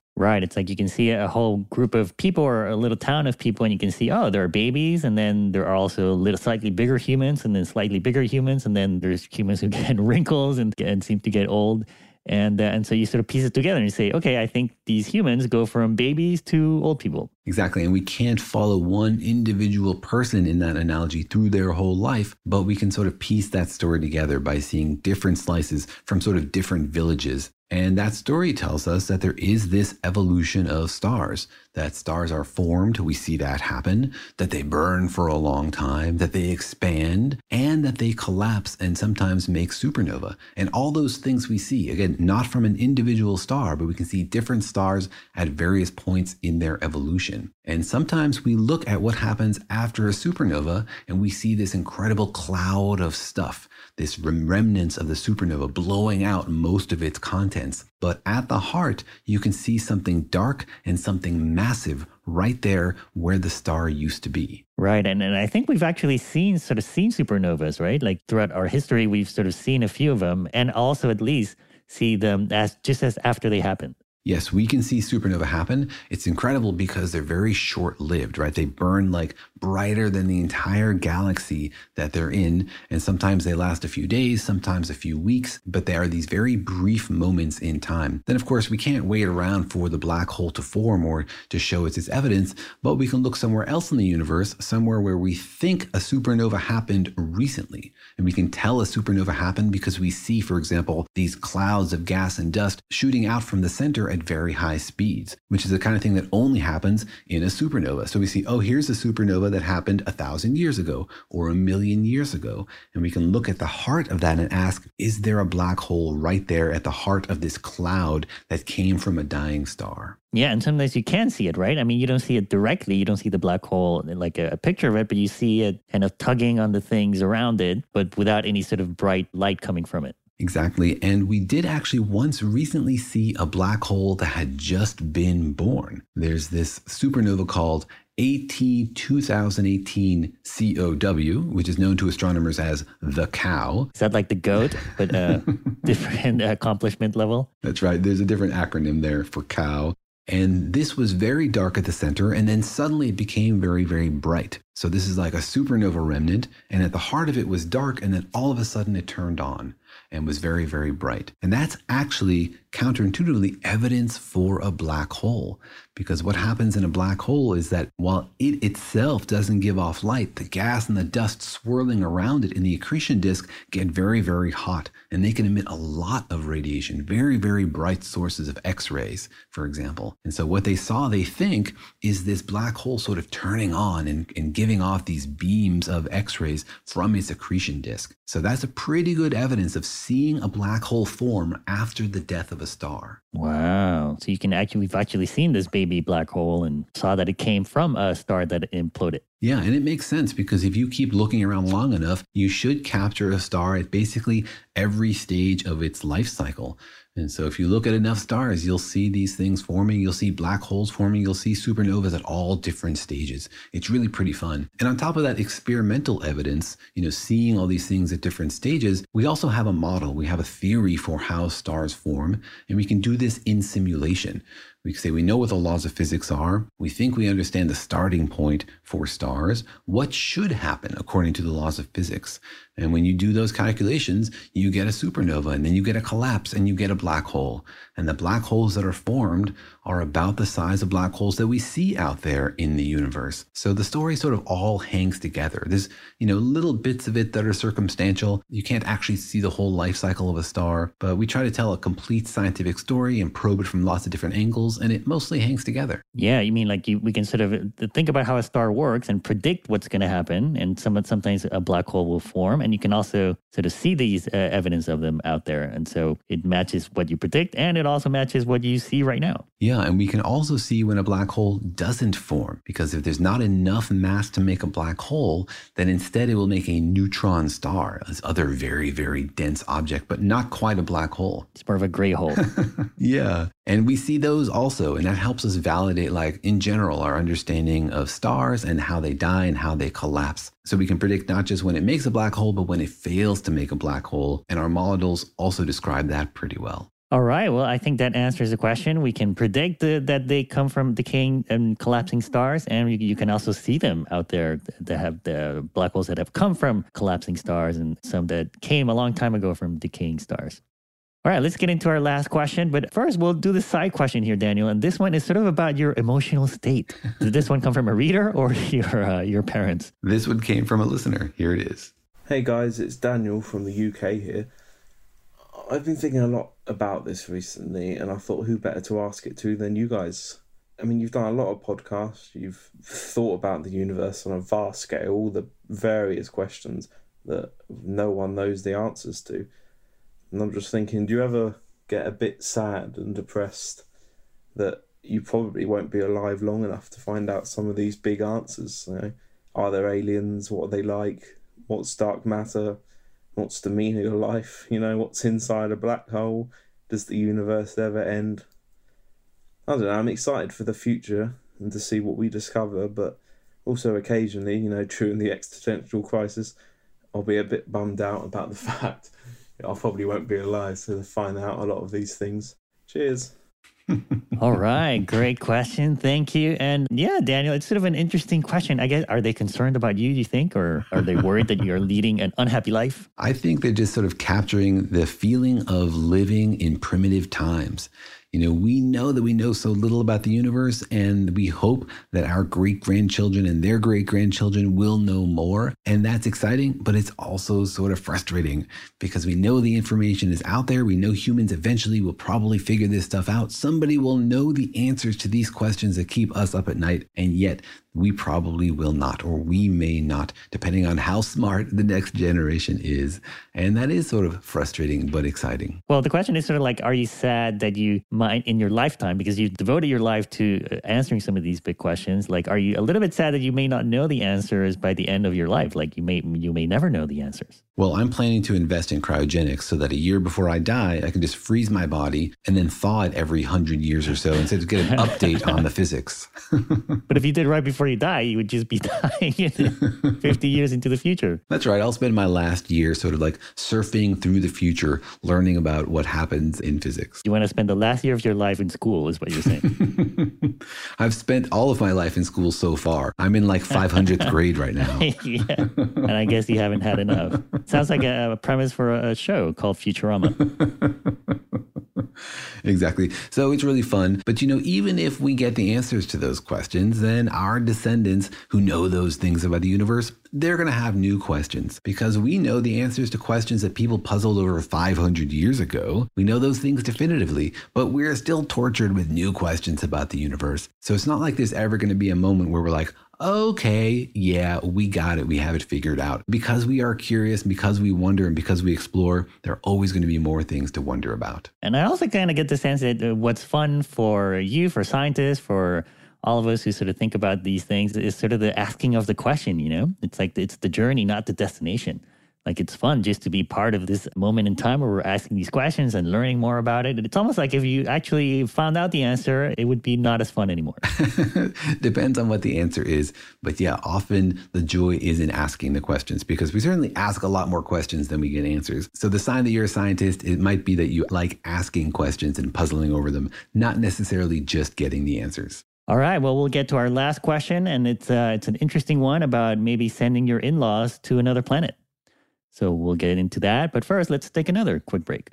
Right. It's like you can see a whole group of people or a little town of people, and you can see, oh, there are babies, and then there are also little slightly bigger humans, and then slightly bigger humans, and then there's humans who get wrinkles and, and seem to get old. And uh, and so you sort of piece it together and you say, okay, I think these humans go from babies to old people. Exactly. And we can't follow one individual person in that analogy through their whole life, but we can sort of piece that story together by seeing different slices from sort of different villages. And that story tells us that there is this evolution of stars, that stars are formed, we see that happen, that they burn for a long time, that they expand, and that they collapse and sometimes make supernova. And all those things we see, again, not from an individual star, but we can see different stars at various points in their evolution. And sometimes we look at what happens after a supernova and we see this incredible cloud of stuff, this remnants of the supernova blowing out most of its contents. But at the heart, you can see something dark and something massive right there where the star used to be. Right. And, and I think we've actually seen sort of seen supernovas, right? Like throughout our history, we've sort of seen a few of them and also at least see them as just as after they happen. Yes, we can see supernova happen. It's incredible because they're very short-lived, right? They burn like brighter than the entire galaxy that they're in. And sometimes they last a few days, sometimes a few weeks, but they are these very brief moments in time. Then, of course, we can't wait around for the black hole to form or to show us its evidence, but we can look somewhere else in the universe, somewhere where we think a supernova happened recently. And we can tell a supernova happened because we see, for example, these clouds of gas and dust shooting out from the center at very high speeds, which is the kind of thing that only happens in a supernova. So we see, oh, here's a supernova that happened a thousand years ago or a million years ago. And we can look at the heart of that and ask, is there a black hole right there at the heart of this cloud that came from a dying star? Yeah, and sometimes you can see it, right? I mean, you don't see it directly. You don't see the black hole like a, a picture of it, but you see it kind of tugging on the things around it, but without any sort of bright light coming from it. Exactly. And we did actually once recently see a black hole that had just been born. There's this supernova called A T two thousand eighteen C O W, which is known to astronomers as the cow. Is that like the goat, but uh, different accomplishment level? That's right. There's a different acronym there for cow. And this was very dark at the center, and then suddenly it became very, very bright. So this is like a supernova remnant, and at the heart of it was dark, and then all of a sudden it turned on and was very, very bright. And that's actually counterintuitively evidence for a black hole, because what happens in a black hole is that while it itself doesn't give off light, the gas and the dust swirling around it in the accretion disk get very, very hot, and they can emit a lot of radiation, very, very bright sources of X-rays, for example. And so what they saw, they think, is this black hole sort of turning on and, and giving off these beams of X-rays from its accretion disk. So that's a pretty good evidence of seeing a black hole form after the death of a star. Wow. So you can actually, we've actually seen this baby black hole and saw that it came from a star that imploded. Yeah, and it makes sense because if you keep looking around long enough, you should capture a star at basically every stage of its life cycle. And so if you look at enough stars, you'll see these things forming, you'll see black holes forming, you'll see supernovas at all different stages. It's really pretty fun. And on top of that experimental evidence, you know, seeing all these things at different stages, we also have a model, we have a theory for how stars form, and we can do this in simulation. We say we know what the laws of physics are. We think we understand the starting point for stars. What should happen according to the laws of physics? And when you do those calculations, you get a supernova, and then you get a collapse, and you get a black hole. And the black holes that are formed are about the size of black holes that we see out there in the universe. So the story sort of all hangs together. There's, you know, little bits of it that are circumstantial. You can't actually see the whole life cycle of a star, but we try to tell a complete scientific story and probe it from lots of different angles, and it mostly hangs together. Yeah, you mean like you, we can sort of think about how a star works and predict what's going to happen, and some, sometimes a black hole will form, and you can also sort of see these uh, evidence of them out there. And so it matches what you predict, and it also matches what you see right now. Yeah, and we can also see when a black hole doesn't form, because if there's not enough mass to make a black hole, then instead it will make a neutron star, this other very, very dense object, but not quite a black hole. It's more of a gray hole. Yeah, and we see those also, and that helps us validate, like, in general, our understanding of stars and how they die and how they collapse. So we can predict not just when it makes a black hole, but when it fails to make a black hole, and our models also describe that pretty well. All right. Well, I think that answers the question. We can predict the, that they come from decaying and collapsing stars, and you, you can also see them out there that have the black holes that have come from collapsing stars and some that came a long time ago from decaying stars. All right, let's get into our last question. But first, we'll do the side question here, Daniel. And this one is sort of about your emotional state. Did this one come from a reader or your uh, your parents? This one came from a listener. Here it is. Hey guys, it's Daniel from the U K here. I've been thinking a lot about this recently, and I thought who better to ask it to than you guys. I mean, you've done a lot of podcasts, you've thought about the universe on a vast scale, all the various questions that no one knows the answers to. And I'm just thinking, do you ever get a bit sad and depressed that you probably won't be alive long enough to find out some of these big answers? You know, are there aliens? What are they like? What's dark matter? What's the meaning of life? You know, what's inside a black hole? Does the universe ever end? I don't know, I'm excited for the future and to see what we discover, but also occasionally, you know, during the existential crisis, I'll be a bit bummed out about the fact I probably won't be alive to find out a lot of these things. Cheers. All right. Great question. Thank you. And yeah, Daniel, it's sort of an interesting question. I guess, are they concerned about you, do you think? Or are they worried that you're leading an unhappy life? I think they're just sort of capturing the feeling of living in primitive times. You know, we know that we know so little about the universe, and we hope that our great-grandchildren and their great-grandchildren will know more. And that's exciting, but it's also sort of frustrating because we know the information is out there. We know humans eventually will probably figure this stuff out. Somebody will know the answers to these questions that keep us up at night, and yet we probably will not, or we may not, depending on how smart the next generation is. And that is sort of frustrating, but exciting. Well, the question is sort of like, are you sad that you might in your lifetime, because you devoted your life to answering some of these big questions, like, are you a little bit sad that you may not know the answers by the end of your life? Like you may, you may never know the answers. Well, I'm planning to invest in cryogenics so that a year before I die, I can just freeze my body and then thaw it every hundred years or so instead of get an update on the physics. But if you did right before you die, you would just be dying fifty years into the future. That's right. I'll spend my last year sort of like surfing through the future, learning about what happens in physics. You want to spend the last year of your life in school is what you're saying. I've spent all of my life in school so far. I'm in like five hundredth grade right now. Yeah. And I guess you haven't had enough. Sounds like a, a premise for a, a show called Futurama. Exactly. So it's really fun. But, you know, even if we get the answers to those questions, then our descendants who know those things about the universe, they're going to have new questions because we know the answers to questions that people puzzled over five hundred years ago. We know those things definitively, but we're still tortured with new questions about the universe. So it's not like there's ever going to be a moment where we're like, okay, yeah, we got it. We have it figured out. Because we are curious, because we wonder, and because we explore, there are always going to be more things to wonder about. And I also kind of get the sense that uh, what's fun for you, for scientists, for all of us who sort of think about these things is sort of the asking of the question, you know? It's like it's the journey, not the destination. Like it's fun just to be part of this moment in time where we're asking these questions and learning more about it. And it's almost like if you actually found out the answer, it would be not as fun anymore. Depends on what the answer is. But yeah, often the joy is in asking the questions because we certainly ask a lot more questions than we get answers. So the sign that you're a scientist, it might be that you like asking questions and puzzling over them, not necessarily just getting the answers. All right. Well, we'll get to our last question. And it's uh, it's an interesting one about maybe sending your in-laws to another planet. So we'll get into that. But first, let's take another quick break.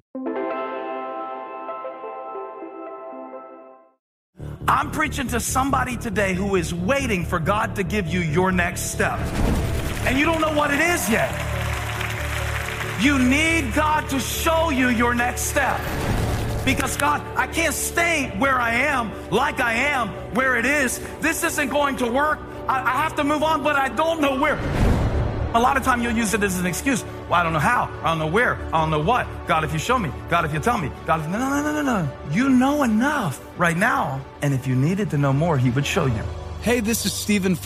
I'm preaching to somebody today who is waiting for God to give you your next step. And you don't know what it is yet. You need God to show you your next step. Because God, I can't stay where I am, like I am, where it is. This isn't going to work. I, I have to move on, but I don't know where. A lot of time you'll use it as an excuse. Well, I don't know how. I don't know where. I don't know what. God, if you show me. God, if you tell me. God, if... No, no, no, no, no. You know enough right now. And if you needed to know more, he would show you. Hey, this is Stephen Furtick.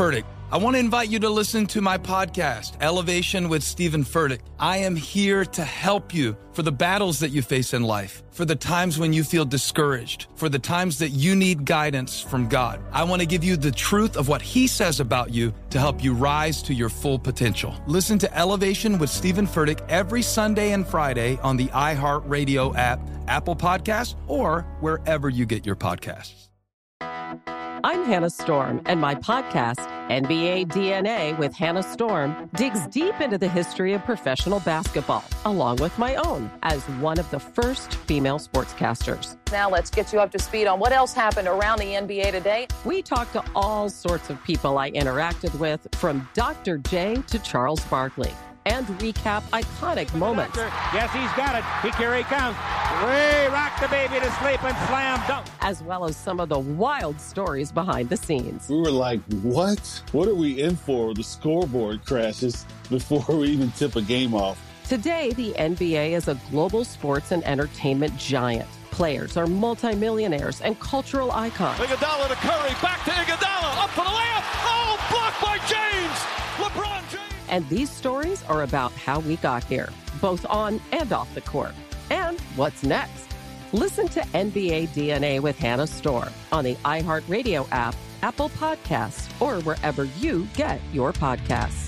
I want to invite you to listen to my podcast, Elevation with Stephen Furtick. I am here to help you for the battles that you face in life, for the times when you feel discouraged, for the times that you need guidance from God. I want to give you the truth of what He says about you to help you rise to your full potential. Listen to Elevation with Stephen Furtick every Sunday and Friday on the iHeartRadio app, Apple Podcasts, or wherever you get your podcasts. I'm Hannah Storm, and my podcast, N B A D N A with Hannah Storm, digs deep into the history of professional basketball, along with my own, as one of the first female sportscasters. Now let's get you up to speed on what else happened around the N B A today. We talked to all sorts of people I interacted with, from Doctor J to Charles Barkley, and recap iconic moments. Yes, he's got it. He, here he comes. We rock the baby to sleep and slam dunk. As well as some of the wild stories behind the scenes. We were like, what? What are we in for? The scoreboard crashes before we even tip a game off. Today, the N B A is a global sports and entertainment giant. Players are multimillionaires and cultural icons. Iguodala to Curry, back to Iguodala, up for the layup. Oh, blocked by James. LeBron James. And these stories are about how we got here, both on and off the court. And what's next? Listen to N B A D N A with Hannah Storm on the iHeartRadio app, Apple Podcasts, or wherever you get your podcasts.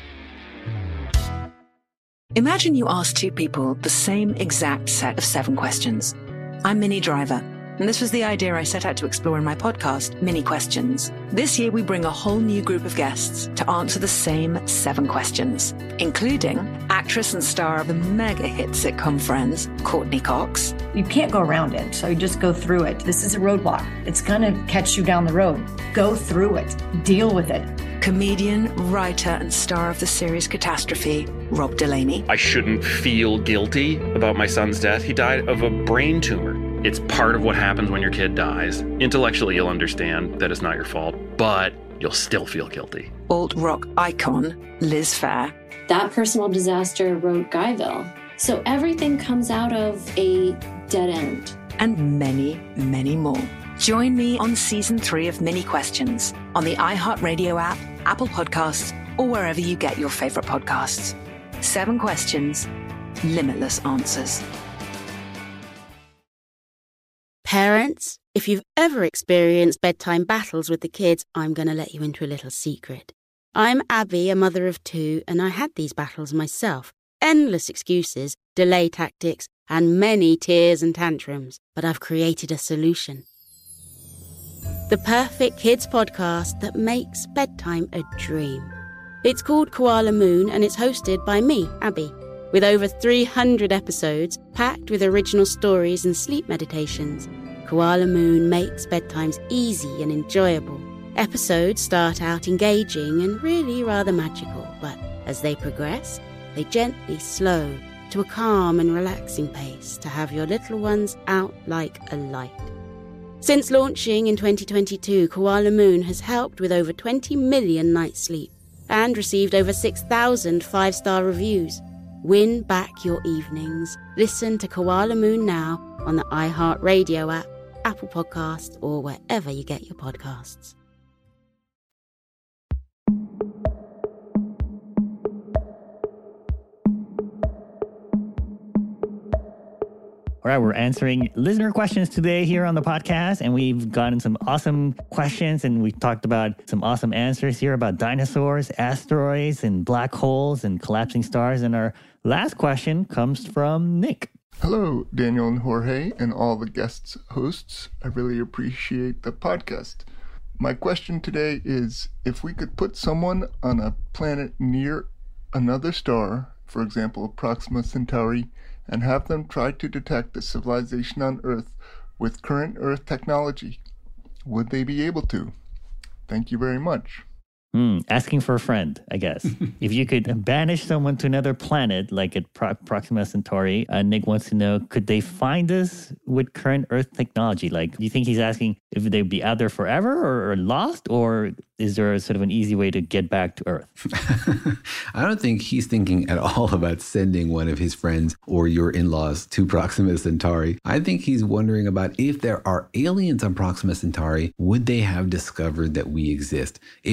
Imagine you ask two people the same exact set of seven questions. I'm Minnie Driver, and this was the idea I set out to explore in my podcast, Mini Questions. This year, we bring a whole new group of guests to answer the same seven questions, including actress and star of the mega hit sitcom Friends, Courtney Cox. You can't go around it, so you just go through it. This is a roadblock. It's going to catch you down the road. Go through it. Deal with it. Comedian, writer, and star of the series Catastrophe, Rob Delaney. I shouldn't feel guilty about my son's death. He died of a brain tumor. It's part of what happens when your kid dies. Intellectually, you'll understand that it's not your fault, but you'll still feel guilty. Alt-rock icon, Liz Phair. That personal disaster wrote Guyville. So everything comes out of a dead end. And many, many more. Join me on season three of Mini Questions on the iHeartRadio app, Apple Podcasts, or wherever you get your favorite podcasts. Seven questions, limitless answers. Parents, if you've ever experienced bedtime battles with the kids, I'm going to let you into a little secret. I'm Abby, a mother of two, and I had these battles myself. Endless excuses, delay tactics, and many tears and tantrums. But I've created a solution. The perfect kids podcast that makes bedtime a dream. It's called Koala Moon, and it's hosted by me, Abby, with over three hundred episodes packed with original stories and sleep meditations. Koala Moon makes bedtimes easy and enjoyable. Episodes start out engaging and really rather magical, but as they progress, they gently slow to a calm and relaxing pace to have your little ones out like a light. Since launching in twenty twenty-two, Koala Moon has helped with over twenty million nights sleep and received over six thousand five-star reviews. Win back your evenings. Listen to Koala Moon now on the iHeartRadio app, Apple Podcasts, or wherever you get your podcasts. All right, we're answering listener questions today here on the podcast, and we've gotten some awesome questions, and we've talked about some awesome answers here about dinosaurs, asteroids, and black holes, and collapsing stars. And our last question comes from Nick. Hello, Daniel and Jorge, and all the guests hosts. I really appreciate the podcast. My question today is, if we could put someone on a planet near another star, for example, Proxima Centauri, and have them try to detect the civilization on Earth with current Earth technology, would they be able to? Thank you very much. Hmm, asking for a friend, I guess. If you could banish someone to another planet, like at Pro- Proxima Centauri, uh, Nick wants to know, could they find us with current Earth technology? Like, do you think he's asking if they'd be out there forever or, or lost, or is there a sort of an easy way to get back to Earth? I don't think he's thinking at all about sending one of his friends or your in-laws to Proxima Centauri. I think he's wondering about if there are aliens on Proxima Centauri, would they have discovered that we exist? If they had sort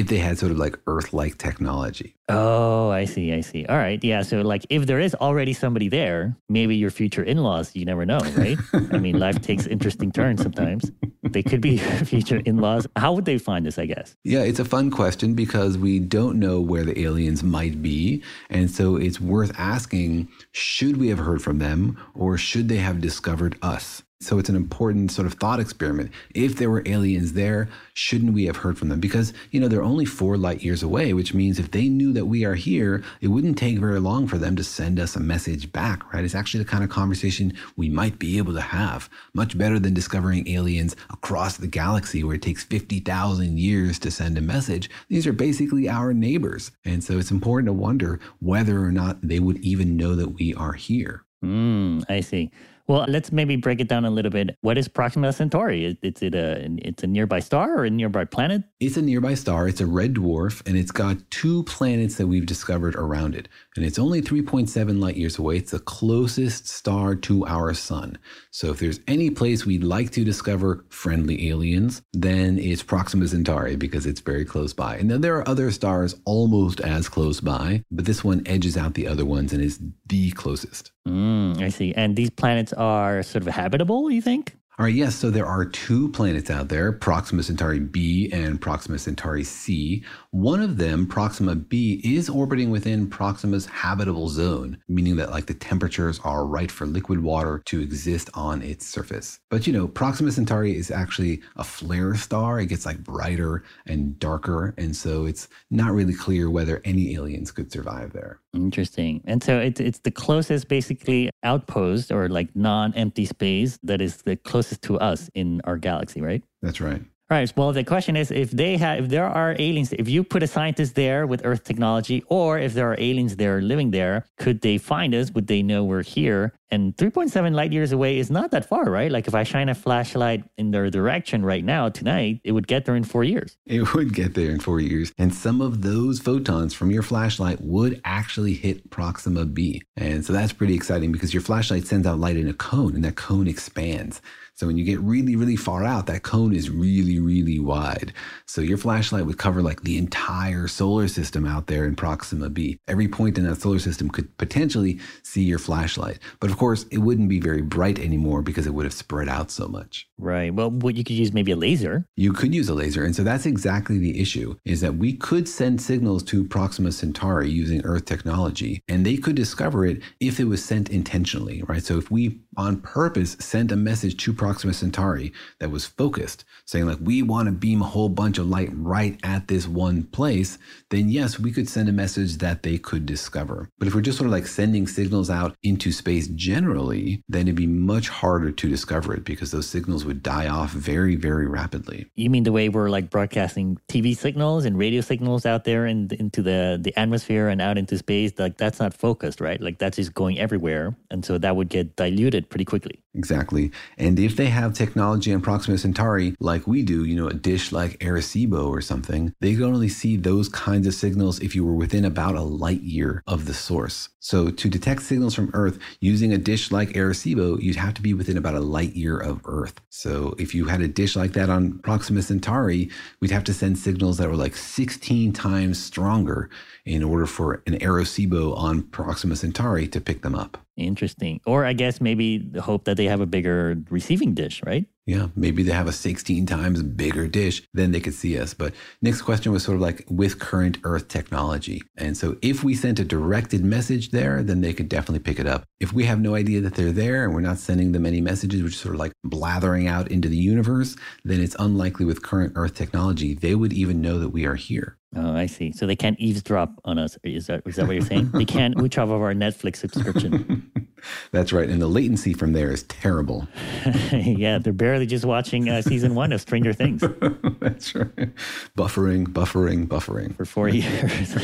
sort of like Earth-like technology. Oh, I see. I see. All right. Yeah. So like if there is already somebody there, maybe your future in-laws, you never know, right? I mean, life takes interesting turns sometimes. They could be your future in-laws. How would they find us, I guess? Yeah, it's a fun question because we don't know where the aliens might be. And so it's worth asking, should we have heard from them or should they have discovered us? So it's an important sort of thought experiment. If there were aliens there, shouldn't we have heard from them? Because, you know, they're only four light years away, which means if they knew that we are here, it wouldn't take very long for them to send us a message back, right? It's actually the kind of conversation we might be able to have. Much better than discovering aliens across the galaxy where it takes fifty thousand years to send a message. These are basically our neighbors. And so it's important to wonder whether or not they would even know that we are here. Mm, I see. Well, let's maybe break it down a little bit. What is Proxima Centauri? Is, is it a it's a nearby star or a nearby planet? It's a nearby star. It's a red dwarf, and it's got two planets that we've discovered around it. And it's only three point seven light years away. It's the closest star to our sun. So if there's any place we'd like to discover friendly aliens, then it's Proxima Centauri because it's very close by. And then there are other stars almost as close by, but this one edges out the other ones and is the closest. Mm, I see. And these planets are sort of habitable, you think? All right, yes, so there are two planets out there, Proxima Centauri b and Proxima Centauri c. One of them, Proxima b, is orbiting within Proxima's habitable zone, meaning that like the temperatures are right for liquid water to exist on its surface. But you know, Proxima Centauri is actually a flare star. It gets like brighter and darker, and so it's not really clear whether any aliens could survive there. Interesting. And so it's it's the closest basically outpost or like non-empty space that is the closest to us in our galaxy, right? That's right. All right. Well, the question is, if they have, if there are aliens, if you put a scientist there with Earth technology, or if there are aliens there living there, could they find us? Would they know we're here? And three point seven light years away is not that far, right? Like if I shine a flashlight in their direction right now, tonight, it would get there in four years. It would get there in four years. And some of those photons from your flashlight would actually hit Proxima b. And so that's pretty exciting because your flashlight sends out light in a cone and that cone expands. So when you get really, really far out, that cone is really, really wide. So your flashlight would cover like the entire solar system out there in Proxima b. Every point in that solar system could potentially see your flashlight. But of course, it wouldn't be very bright anymore because it would have spread out so much. Right. Well, you could use maybe a laser. You could use a laser. And so that's exactly the issue, is that we could send signals to Proxima Centauri using Earth technology, and they could discover it if it was sent intentionally, right? So if we on purpose sent a message to Proxima Centauri that was focused, saying like, we want to beam a whole bunch of light right at this one place, then yes, we could send a message that they could discover. But if we're just sort of like sending signals out into space generally, then it'd be much harder to discover it because those signals would die off very, very rapidly. You mean the way we're like broadcasting T V signals and radio signals out there and into the, the atmosphere and out into space? Like that's not focused, right? Like that's just going everywhere. And so that would get diluted pretty quickly. Exactly. And if they have technology on Proxima Centauri like we do, you know, a dish like Arecibo or something, they can only see those kinds of signals if you were within about a light year of the source. So to detect signals from Earth using a dish like Arecibo, you'd have to be within about a light year of Earth. So if you had a dish like that on Proxima Centauri, we'd have to send signals that were like sixteen times stronger in order for an Arecibo on Proxima Centauri to pick them up. Interesting. Or I guess maybe the hope that they have a bigger receiving dish, right? Yeah, maybe they have a sixteen times bigger dish, then they could see us. But Nick's question was sort of like with current Earth technology. And so if we sent a directed message there, then they could definitely pick it up. If we have no idea that they're there and we're not sending them any messages, which is sort of like blathering out into the universe, then it's unlikely with current Earth technology, they would even know that we are here. Oh, I see. So they can't eavesdrop on us. Is that is that what you're saying? They can't mooch off of our Netflix subscription. That's right. And the latency from there is terrible. Yeah, they're barely just watching uh, season one of Stranger Things. That's right. Buffering, buffering, buffering. For four years.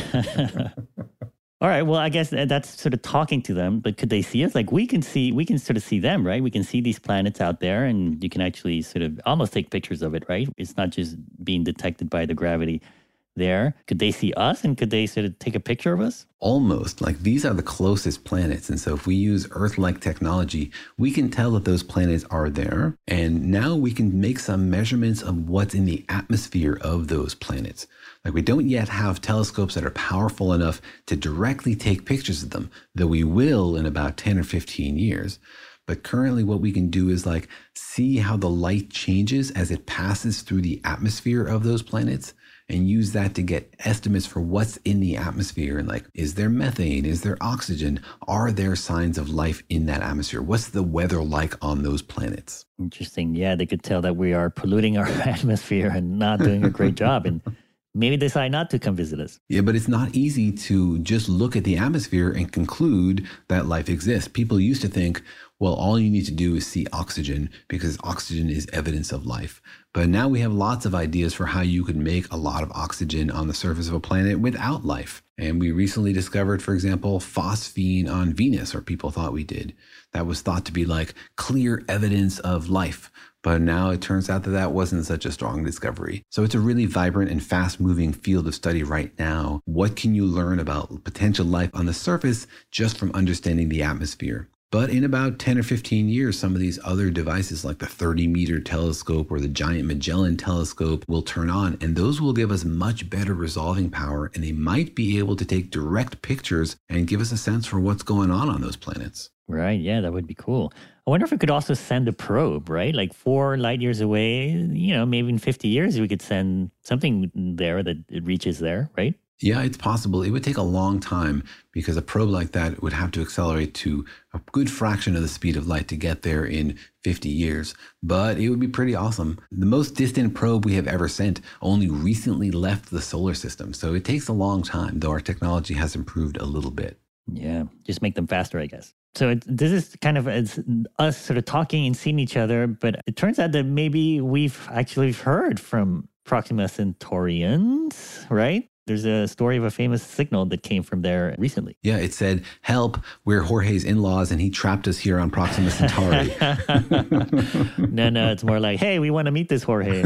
All right. Well, I guess that's sort of talking to them, but could they see us? Like we can see, we can sort of see them, right? We can see these planets out there and you can actually sort of almost take pictures of it, right? It's not just being detected by the gravity. there. Could they see us and could they sort of take a picture of us? Almost. Like these are the closest planets. And so if we use Earth-like technology, we can tell that those planets are there. And now we can make some measurements of what's in the atmosphere of those planets. Like we don't yet have telescopes that are powerful enough to directly take pictures of them, though we will in about ten or fifteen years. But currently what we can do is like see how the light changes as it passes through the atmosphere of those planets and use that to get estimates for what's in the atmosphere. And like, is there methane? Is there oxygen? Are there signs of life in that atmosphere? What's the weather like on those planets? Interesting. Yeah, they could tell that we are polluting our atmosphere and not doing a great job. And maybe decide not to come visit us. Yeah, but it's not easy to just look at the atmosphere and conclude that life exists. People used to think, well, all you need to do is see oxygen because oxygen is evidence of life. But now we have lots of ideas for how you could make a lot of oxygen on the surface of a planet without life. And we recently discovered, for example, phosphine on Venus, or people thought we did. That was thought to be like clear evidence of life. But now it turns out that that wasn't such a strong discovery. So it's a really vibrant and fast-moving field of study right now. What can you learn about potential life on the surface just from understanding the atmosphere? But in about ten or fifteen years, some of these other devices like the thirty meter telescope or the Giant Magellan telescope will turn on, and those will give us much better resolving power, and they might be able to take direct pictures and give us a sense for what's going on on those planets. Right. Yeah, that would be cool. I wonder if we could also send a probe, right? Like four light years away, you know, maybe in fifty years, we could send something there that it reaches there, right? Yeah, it's possible. It would take a long time because a probe like that would have to accelerate to a good fraction of the speed of light to get there in fifty years. But it would be pretty awesome. The most distant probe we have ever sent only recently left the solar system. So it takes a long time, though our technology has improved a little bit. Yeah, just make them faster, I guess. So it, this is kind of it's us sort of talking and seeing each other, but it turns out that maybe we've actually heard from Proxima Centaurians, right? There's a story of a famous signal that came from there recently. Yeah, it said, help, we're Jorge's in-laws and he trapped us here on Proxima Centauri. no, no, it's more like, hey, we want to meet this Jorge.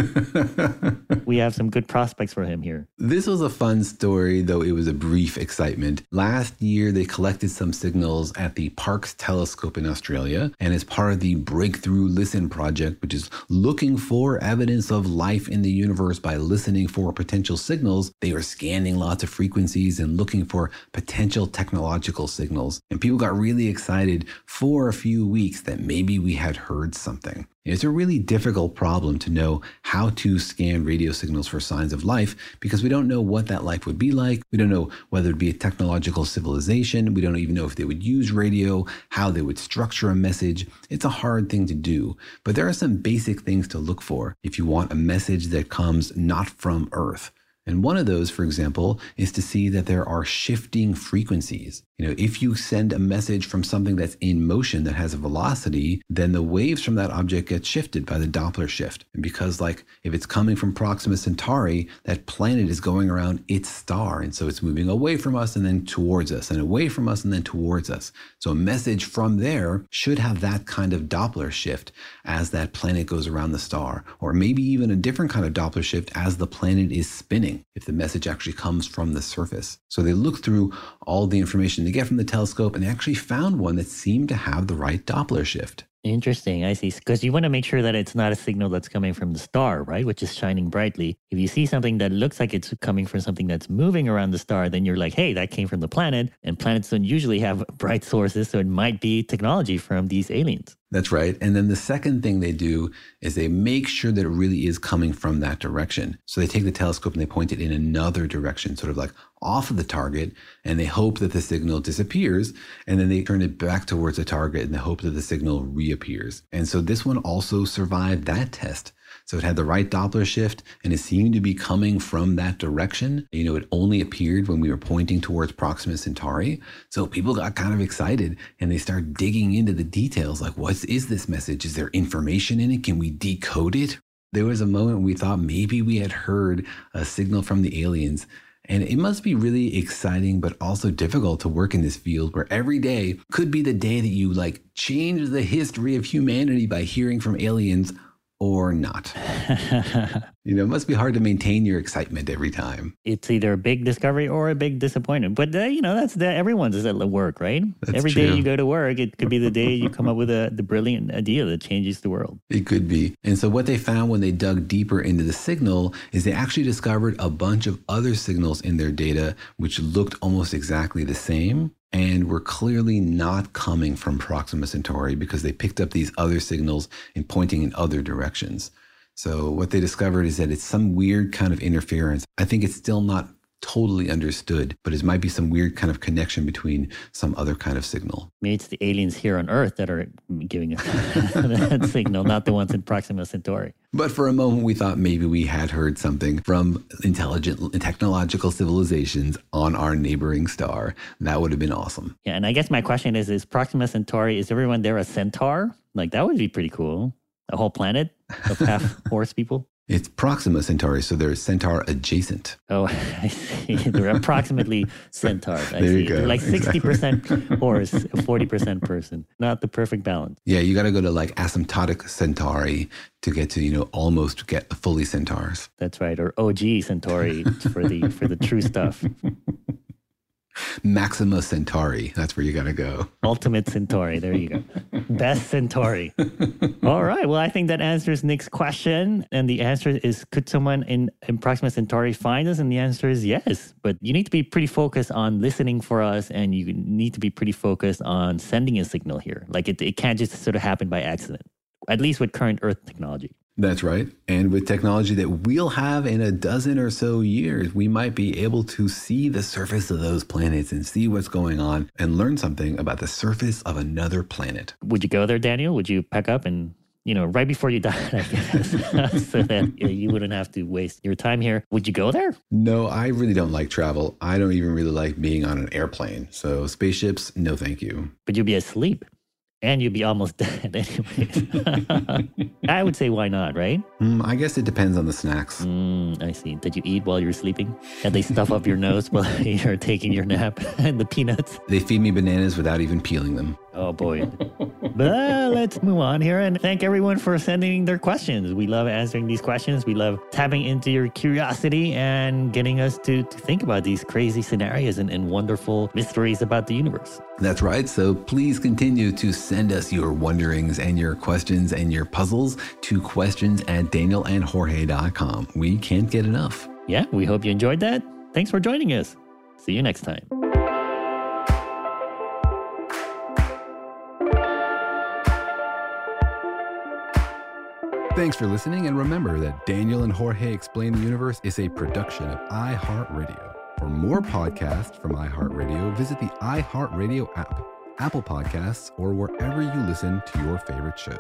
We have some good prospects for him here. This was a fun story, though it was a brief excitement. Last year, they collected some signals at the Parkes Telescope in Australia, and as part of the Breakthrough Listen project, which is looking for evidence of life in the universe by listening for potential signals, they were scanning scanning lots of frequencies and looking for potential technological signals. And people got really excited for a few weeks that maybe we had heard something. It's a really difficult problem to know how to scan radio signals for signs of life because we don't know what that life would be like. We don't know whether it'd be a technological civilization. We don't even know if they would use radio, how they would structure a message. It's a hard thing to do, but there are some basic things to look for if you want a message that comes not from Earth. And one of those, for example, is to see that there are shifting frequencies. You know, if you send a message from something that's in motion that has a velocity, then the waves from that object get shifted by the Doppler shift. And because, like, if it's coming from Proxima Centauri, that planet is going around its star. And so it's moving away from us and then towards us, and away from us and then towards us. So a message from there should have that kind of Doppler shift as that planet goes around the star, or maybe even a different kind of Doppler shift as the planet is spinning, if the message actually comes from the surface. So they looked through all the information they get from the telescope, and they actually found one that seemed to have the right Doppler shift. Interesting. I see. Because you want to make sure that it's not a signal that's coming from the star, right? Which is shining brightly. If you see something that looks like it's coming from something that's moving around the star, then you're like, hey, that came from the planet. And planets don't usually have bright sources, so it might be technology from these aliens. That's right. And then the second thing they do is they make sure that it really is coming from that direction. So they take the telescope and they point it in another direction, sort of like off of the target, and they hope that the signal disappears. And then they turn it back towards the target in the hope that the signal reappears. And so this one also survived that test. So it had the right Doppler shift, and it seemed to be coming from that direction. You know, it only appeared when we were pointing towards Proxima Centauri. So people got kind of excited, and they started digging into the details, like, what is this message? Is there information in it? Can we decode it? There was a moment we thought maybe we had heard a signal from the aliens. And it must be really exciting, but also difficult to work in this field where every day could be the day that you like change the history of humanity by hearing from aliens or not. You know, it must be hard to maintain your excitement every time. It's either a big discovery or a big disappointment. But, uh, you know, that's the, everyone's at work, right? That's every true. day you go to work, it could be the day you come up with a, the brilliant idea that changes the world. It could be. And so what they found when they dug deeper into the signal is they actually discovered a bunch of other signals in their data which looked almost exactly the same and were clearly not coming from Proxima Centauri because they picked up these other signals and pointing in other directions. So what they discovered is that it's some weird kind of interference. I think it's still not totally understood, but it might be some weird kind of connection between some other kind of signal. Maybe it's the aliens here on Earth that are giving us that signal, not the ones in Proxima Centauri. But for a moment, we thought maybe we had heard something from intelligent and technological civilizations on our neighboring star. That would have been awesome. Yeah, and I guess my question is, is Proxima Centauri, is everyone there a centaur? Like, that would be pretty cool. A whole planet of half horse people. It's Proxima Centauri, so they're centaur adjacent. Oh, I see. They're approximately centaurs. I there see. you go. They're like sixty percent horse, forty percent person. Not the perfect balance. Yeah, you got to go to like asymptotic Centauri to get to, you know, almost get fully centaurs. That's right. Or O G Centauri for the for the true stuff. Maxima Centauri. That's where you got to go. Ultimate Centauri. There you go. Best Centauri. All right. Well, I think that answers Nick's question. And the answer is, could someone in, in Proxima Centauri find us? And the answer is yes. But you need to be pretty focused on listening for us. And you need to be pretty focused on sending a signal here. Like it, it can't just sort of happen by accident, at least with current Earth technology. That's right. And with technology that we'll have in a dozen or so years, we might be able to see the surface of those planets and see what's going on and learn something about the surface of another planet. Would you go there, Daniel? Would you pack up and, you know, right before you died, I guess, so that you know, you wouldn't have to waste your time here? Would you go there? No, I really don't like travel. I don't even really like being on an airplane. So spaceships, no thank you. But you'd be asleep. And you'd be almost dead anyway. I would say, why not, right? Mm, I guess it depends on the snacks. Mm, I see. Did you eat while you were sleeping? Did they stuff up your nose while you're taking your nap? And the peanuts? They feed me bananas without even peeling them. Oh, boy. But let's move on here and thank everyone for sending their questions. We love answering these questions. We love tapping into your curiosity and getting us to, to think about these crazy scenarios and, and wonderful mysteries about the universe. That's right. So please continue to send us your wonderings and your questions and your puzzles to questions at daniel and jorge dot com. We can't get enough. Yeah, we hope you enjoyed that. Thanks for joining us. See you next time. Thanks for listening, and remember that Daniel and Jorge Explain the Universe is a production of iHeartRadio. For more podcasts from iHeartRadio, visit the iHeartRadio app, Apple Podcasts, or wherever you listen to your favorite shows.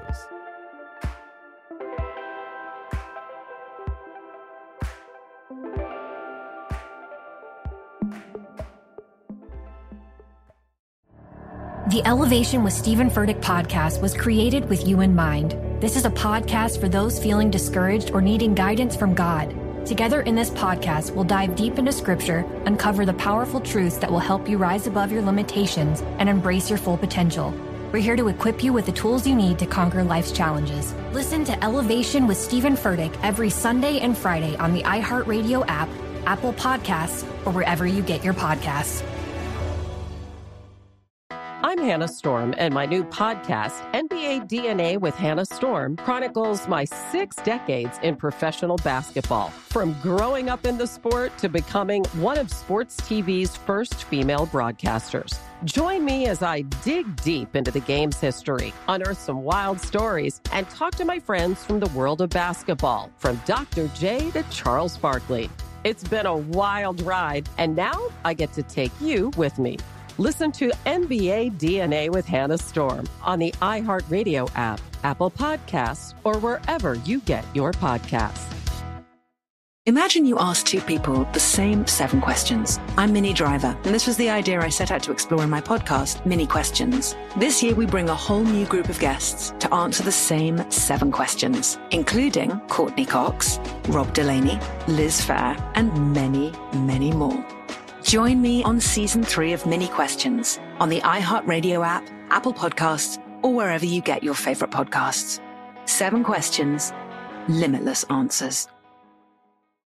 The Elevation with Stephen Furtick podcast was created with you in mind. This is a podcast for those feeling discouraged or needing guidance from God. Together in this podcast, we'll dive deep into Scripture, uncover the powerful truths that will help you rise above your limitations and embrace your full potential. We're here to equip you with the tools you need to conquer life's challenges. Listen to Elevation with Stephen Furtick every Sunday and Friday on the iHeartRadio app, Apple Podcasts, or wherever you get your podcasts. I'm Hannah Storm, and my new podcast, N B A D N A with Hannah Storm, chronicles my six decades in professional basketball. From growing up in the sport to becoming one of sports T V's first female broadcasters. Join me as I dig deep into the game's history, unearth some wild stories, and talk to my friends from the world of basketball, from Doctor J to Charles Barkley. It's been a wild ride, and now I get to take you with me. Listen to N B A D N A with Hannah Storm on the iHeartRadio app, Apple Podcasts, or wherever you get your podcasts. Imagine you ask two people the same seven questions. I'm Minnie Driver, and this was the idea I set out to explore in my podcast, Mini Questions. This year, we bring a whole new group of guests to answer the same seven questions, including Courtney Cox, Rob Delaney, Liz Fair, and many, many more. Join me on season three of Mini Questions on the iHeartRadio app, Apple Podcasts, or wherever you get your favorite podcasts. Seven questions, limitless answers.